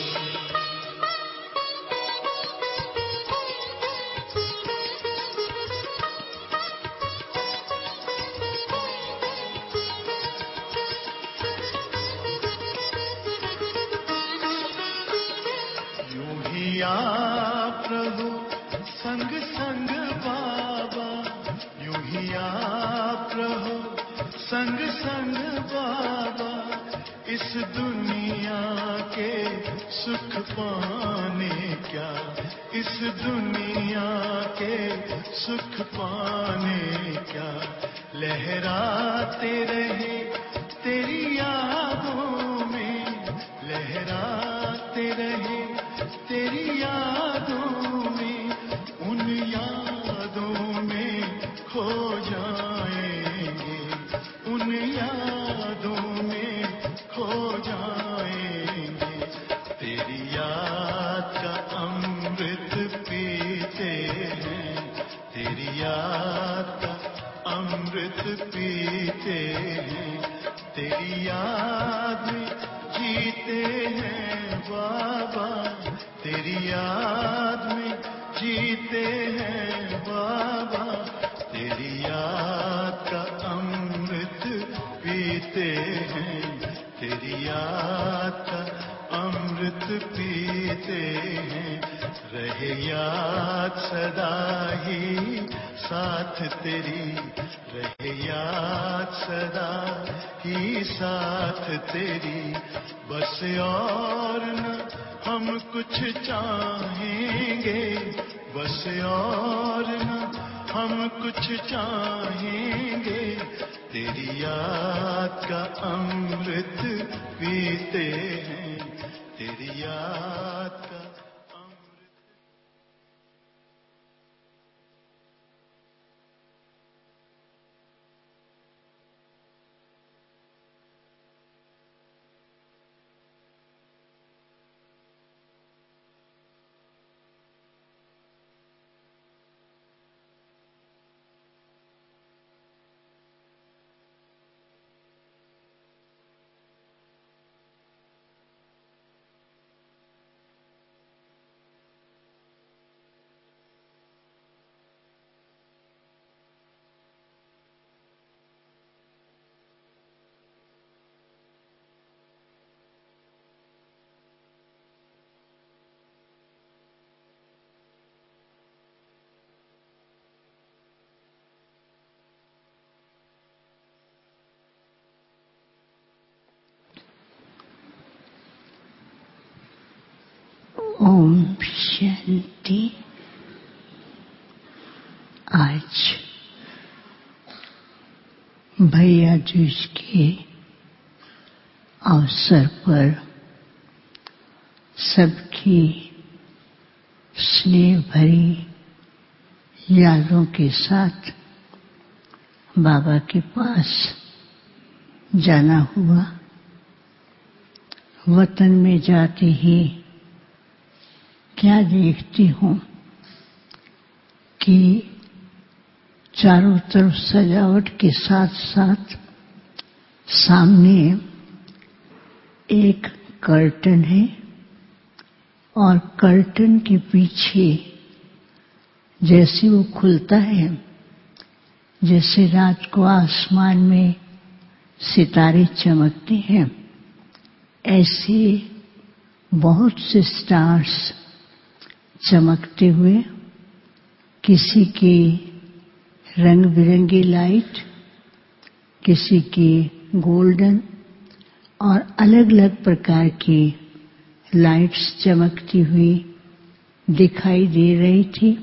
आप रहो संग संग बाबा, यूं ही आप रहो संग संग बाबा, इस दुनिया के सुख पाने क्या, इस दुनिया के सुख पाने क्या, लहराते रहे तेरी यादों में, लहराते रहे तेरी यादों में, उन यादों में खो जाएंगे, उन यादों में खो जाएंगे, तेरी याद का अमृत पीते हैं, तेरी याद का अमृत पीते हैं, तेरी याद में जीते हैं बाबा, तेरी याद में जीते हैं बाबा, तेरी याद का अमृत पीते हैं, तेरी याद का अमृत पीते हैं, रहे याद सदा ही साथ तेरी, रहे याद सदा ही साथ तेरी, बस और न हम कुछ चाहेंगे, बस और न हम कुछ चाहेंगे, तेरी याद का अमृत पीते हैं, तेरी याद का अमृत। ओम शांति। आज भैया दूज के अवसर पर सबकी स्नेह भरी यादों के साथ बाबा के पास जाना हुआ। वतन में जाते ही क्या देखती हूँ कि चारों तरफ सजावट के साथ साथ सामने एक कर्टन है और कर्टन के पीछे जैसे वो खुलता है, जैसे रात को आसमान में सितारे चमकते हैं, ऐसे बहुत से स्टार्स चमकते हुए, किसी की रंग बिरंगी लाइट, किसी की गोल्डन और अलग अलग प्रकार की लाइट्स चमकती हुई दिखाई दे रही थी।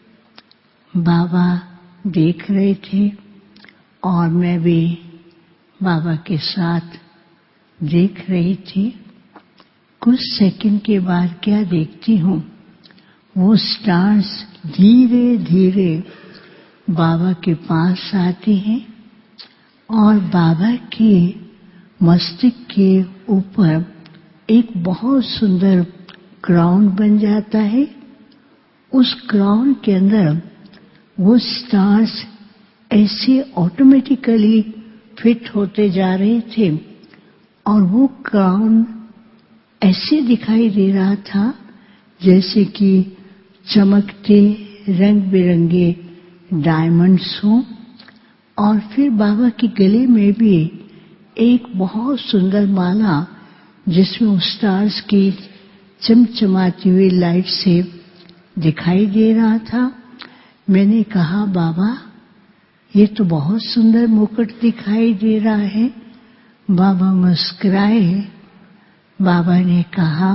बाबा देख रहे थे और मैं भी बाबा के साथ देख रही थी। कुछ सेकंड के बाद क्या देखती हूँ, वो स्टार्स धीरे धीरे बाबा के पास आते हैं और बाबा के मस्तक के ऊपर एक बहुत सुंदर क्राउन बन जाता है। उस क्राउन के अंदर वो स्टार्स ऐसे ऑटोमेटिकली फिट होते जा रहे थे और वो क्राउन ऐसे दिखाई दे रहा था जैसे कि चमकते रंग बिरंगे डायमंड्स हों। और फिर बाबा के गले में भी एक बहुत सुंदर माला जिसमें स्टार्स की चमचमाती हुई लाइट से दिखाई दे रहा था। मैंने कहा, बाबा ये तो बहुत सुंदर मुकुट दिखाई दे रहा है। बाबा मुस्कुराए। बाबा ने कहा,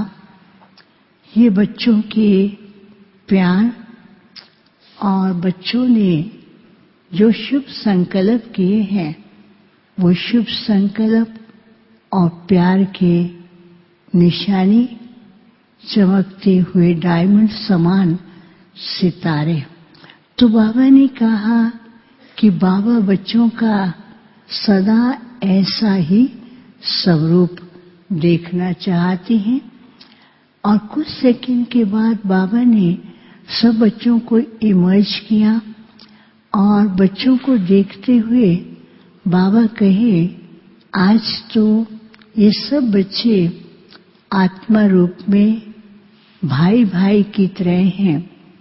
ये बच्चों के प्यार और बच्चों ने जो शुभ संकल्प किए हैं, वो शुभ संकल्प और प्यार के निशानी चमकते हुए डायमंड समान सितारे। तो बाबा ने कहा कि बाबा बच्चों का सदा ऐसा ही स्वरूप देखना चाहते हैं। और कुछ सेकंड के बाद बाबा ने सब बच्चों को इमर्ज किया और बच्चों को देखते हुए बाबा कहे, आज तो ये सब बच्चे आत्मा रूप में भाई भाई की तरह हैं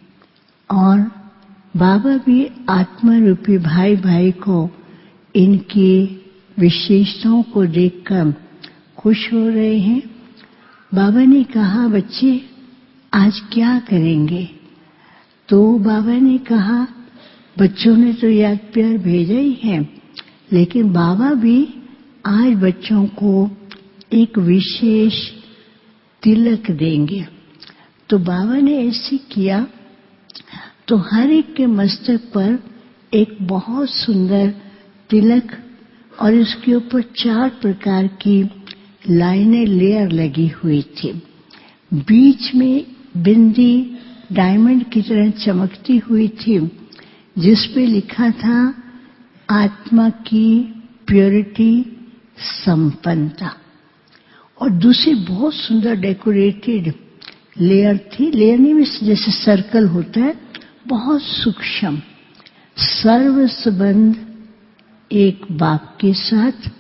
और बाबा भी आत्मा रूपी भाई भाई को इनकी विशेषताओं को देखकर खुश हो रहे हैं। बाबा ने कहा, बच्चे आज क्या करेंगे? तो बाबा ने कहा, बच्चों ने तो याद प्यार भेजा ही है, लेकिन बाबा भी आज बच्चों को एक विशेष तिलक देंगे। तो बाबा ने ऐसे किया तो हर एक के मस्तक पर एक बहुत सुंदर तिलक और इसके ऊपर चार प्रकार की लाइनें लेयर लगी हुई थी। बीच में बिंदी डायमंड की तरह चमकती हुई थी जिस पे लिखा था आत्मा की प्योरिटी संपन्नता। और दूसरी बहुत सुंदर डेकोरेटेड लेयर थी। लेयर नहीं, जैसे सर्कल होता है, बहुत सूक्ष्म सर्व संबंध एक बाप के साथ।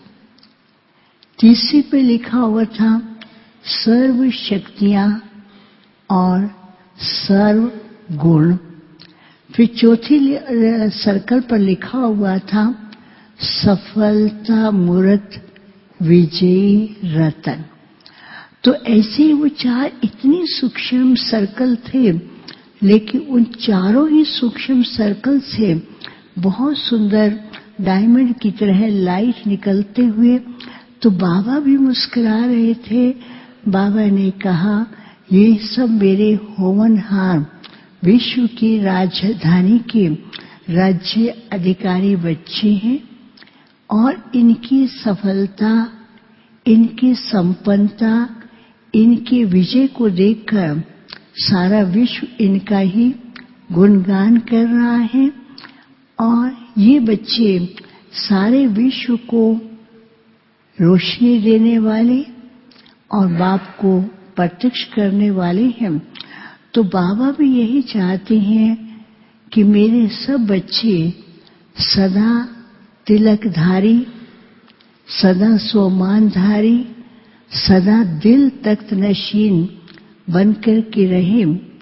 तीसरी पे लिखा हुआ था सर्व शक्तियां और सर्व गुण। फिर चौथी सर्कल पर लिखा हुआ था सफलता मूर्त विजयी रतन। तो ऐसे ही वो चार इतनी सूक्ष्म सर्कल थे, लेकिन उन चारों ही सूक्ष्म सर्कल से बहुत सुंदर डायमंड की तरह लाइट निकलते हुए। तो बाबा भी मुस्कुरा रहे थे। बाबा ने कहा, ये सब मेरे होनहार विश्व की राजधानी के राज्य अधिकारी बच्चे हैं और इनकी सफलता, इनकी संपन्नता, इनके विजय को देखकर सारा विश्व इनका ही गुणगान कर रहा है। और ये बच्चे सारे विश्व को रोशनी देने वाले और बाप को प्रत्यक्ष करने वाले हैं। तो बाबा भी यही चाहते हैं कि मेरे सब बच्चे सदा तिलकधारी, सदा सोमानधारी, सदा दिल तख्त नशीन बनकर के रहे,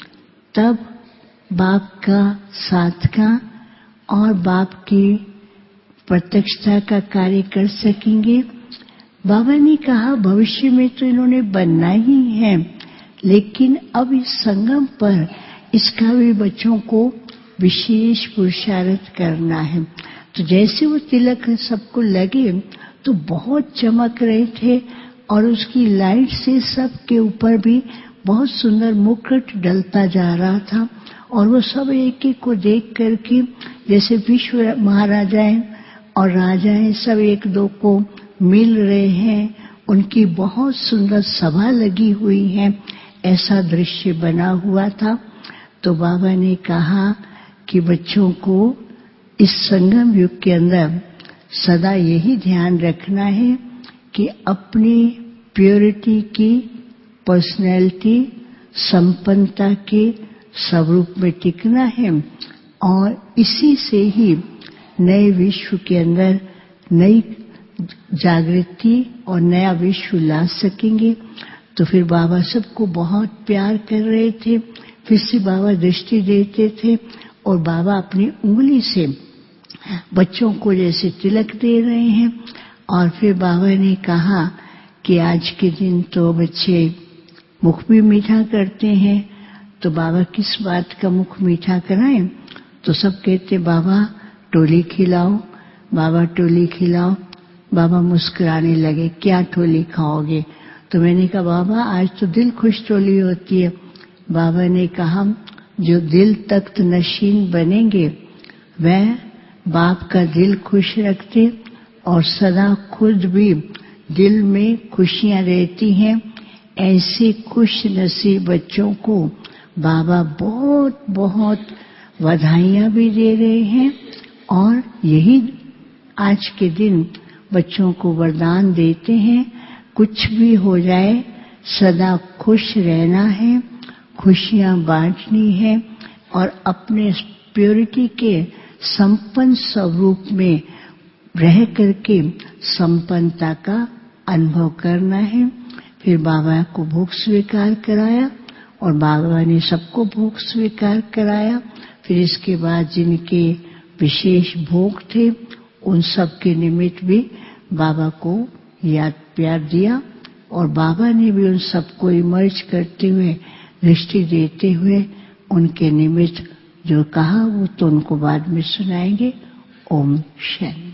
तब बाप का साथ का और बाप की प्रत्यक्षता का कार्य कर सकेंगे। बाबा ने कहा भविष्य में तो इन्होंने बनना ही है, लेकिन अब इस संगम पर इसका भी बच्चों को विशेष पुरुषार्थ करना है। तो जैसे वो तिलक सबको लगे तो बहुत चमक रहे थे और उसकी लाइट से सबके ऊपर भी बहुत सुंदर मुकुट डलता जा रहा था। और वो सब एक एक को देख करके जैसे विश्व महाराजाएं और राजाएं सब एक दो को मिल रहे हैं, उनकी बहुत सुंदर सभा लगी हुई है, ऐसा दृश्य बना हुआ था। तो बाबा ने कहा कि बच्चों को इस संगम युग के अंदर सदा यही ध्यान रखना है कि अपनी प्योरिटी की, पर्सनैलिटी, संपन्नता के स्वरूप में टिकना है और इसी से ही नए विश्व के अंदर नई जागृति और नया विश्व ला सकेंगे। तो फिर बाबा सबको बहुत प्यार कर रहे थे। फिर से बाबा दृष्टि देते थे और बाबा अपनी उंगली से बच्चों को जैसे तिलक दे रहे हैं। और फिर बाबा ने कहा कि आज के दिन तो बच्चे मुख भी मीठा करते हैं, तो बाबा किस बात का मुख मीठा कराएं? तो सब कहते बाबा टोली खिलाओ, बाबा टोली खिलाओ। बाबा मुस्कुराने लगे, क्या टोली खाओगे? तो मैंने कहा बाबा आज तो दिल खुश टोली होती है। बाबा ने कहा जो दिल तख्त नशीन बनेंगे वह बाप का दिल खुश रखते और सदा खुद भी दिल में खुशियां रहती हैं। ऐसे खुश नसीब बच्चों को बाबा बहुत बहुत बधाइयां भी दे रहे हैं और यही आज के दिन बच्चों को वरदान देते हैं, कुछ भी हो जाए सदा खुश रहना है, खुशियां बांटनी है और अपने प्योरिटी के संपन्न स्वरूप में रह करके संपन्नता का अनुभव करना है। फिर बाबा को भोग स्वीकार कराया और बाबा ने सबको भोग स्वीकार कराया। फिर इसके बाद जिनके विशेष भोग थे उन सब के निमित्त भी बाबा को याद प्यार दिया और बाबा ने भी उन सबको इमर्ज करते हुए दृष्टि देते हुए उनके निमित्त जो कहा वो तो उनको बाद में सुनाएंगे। ओम शांति।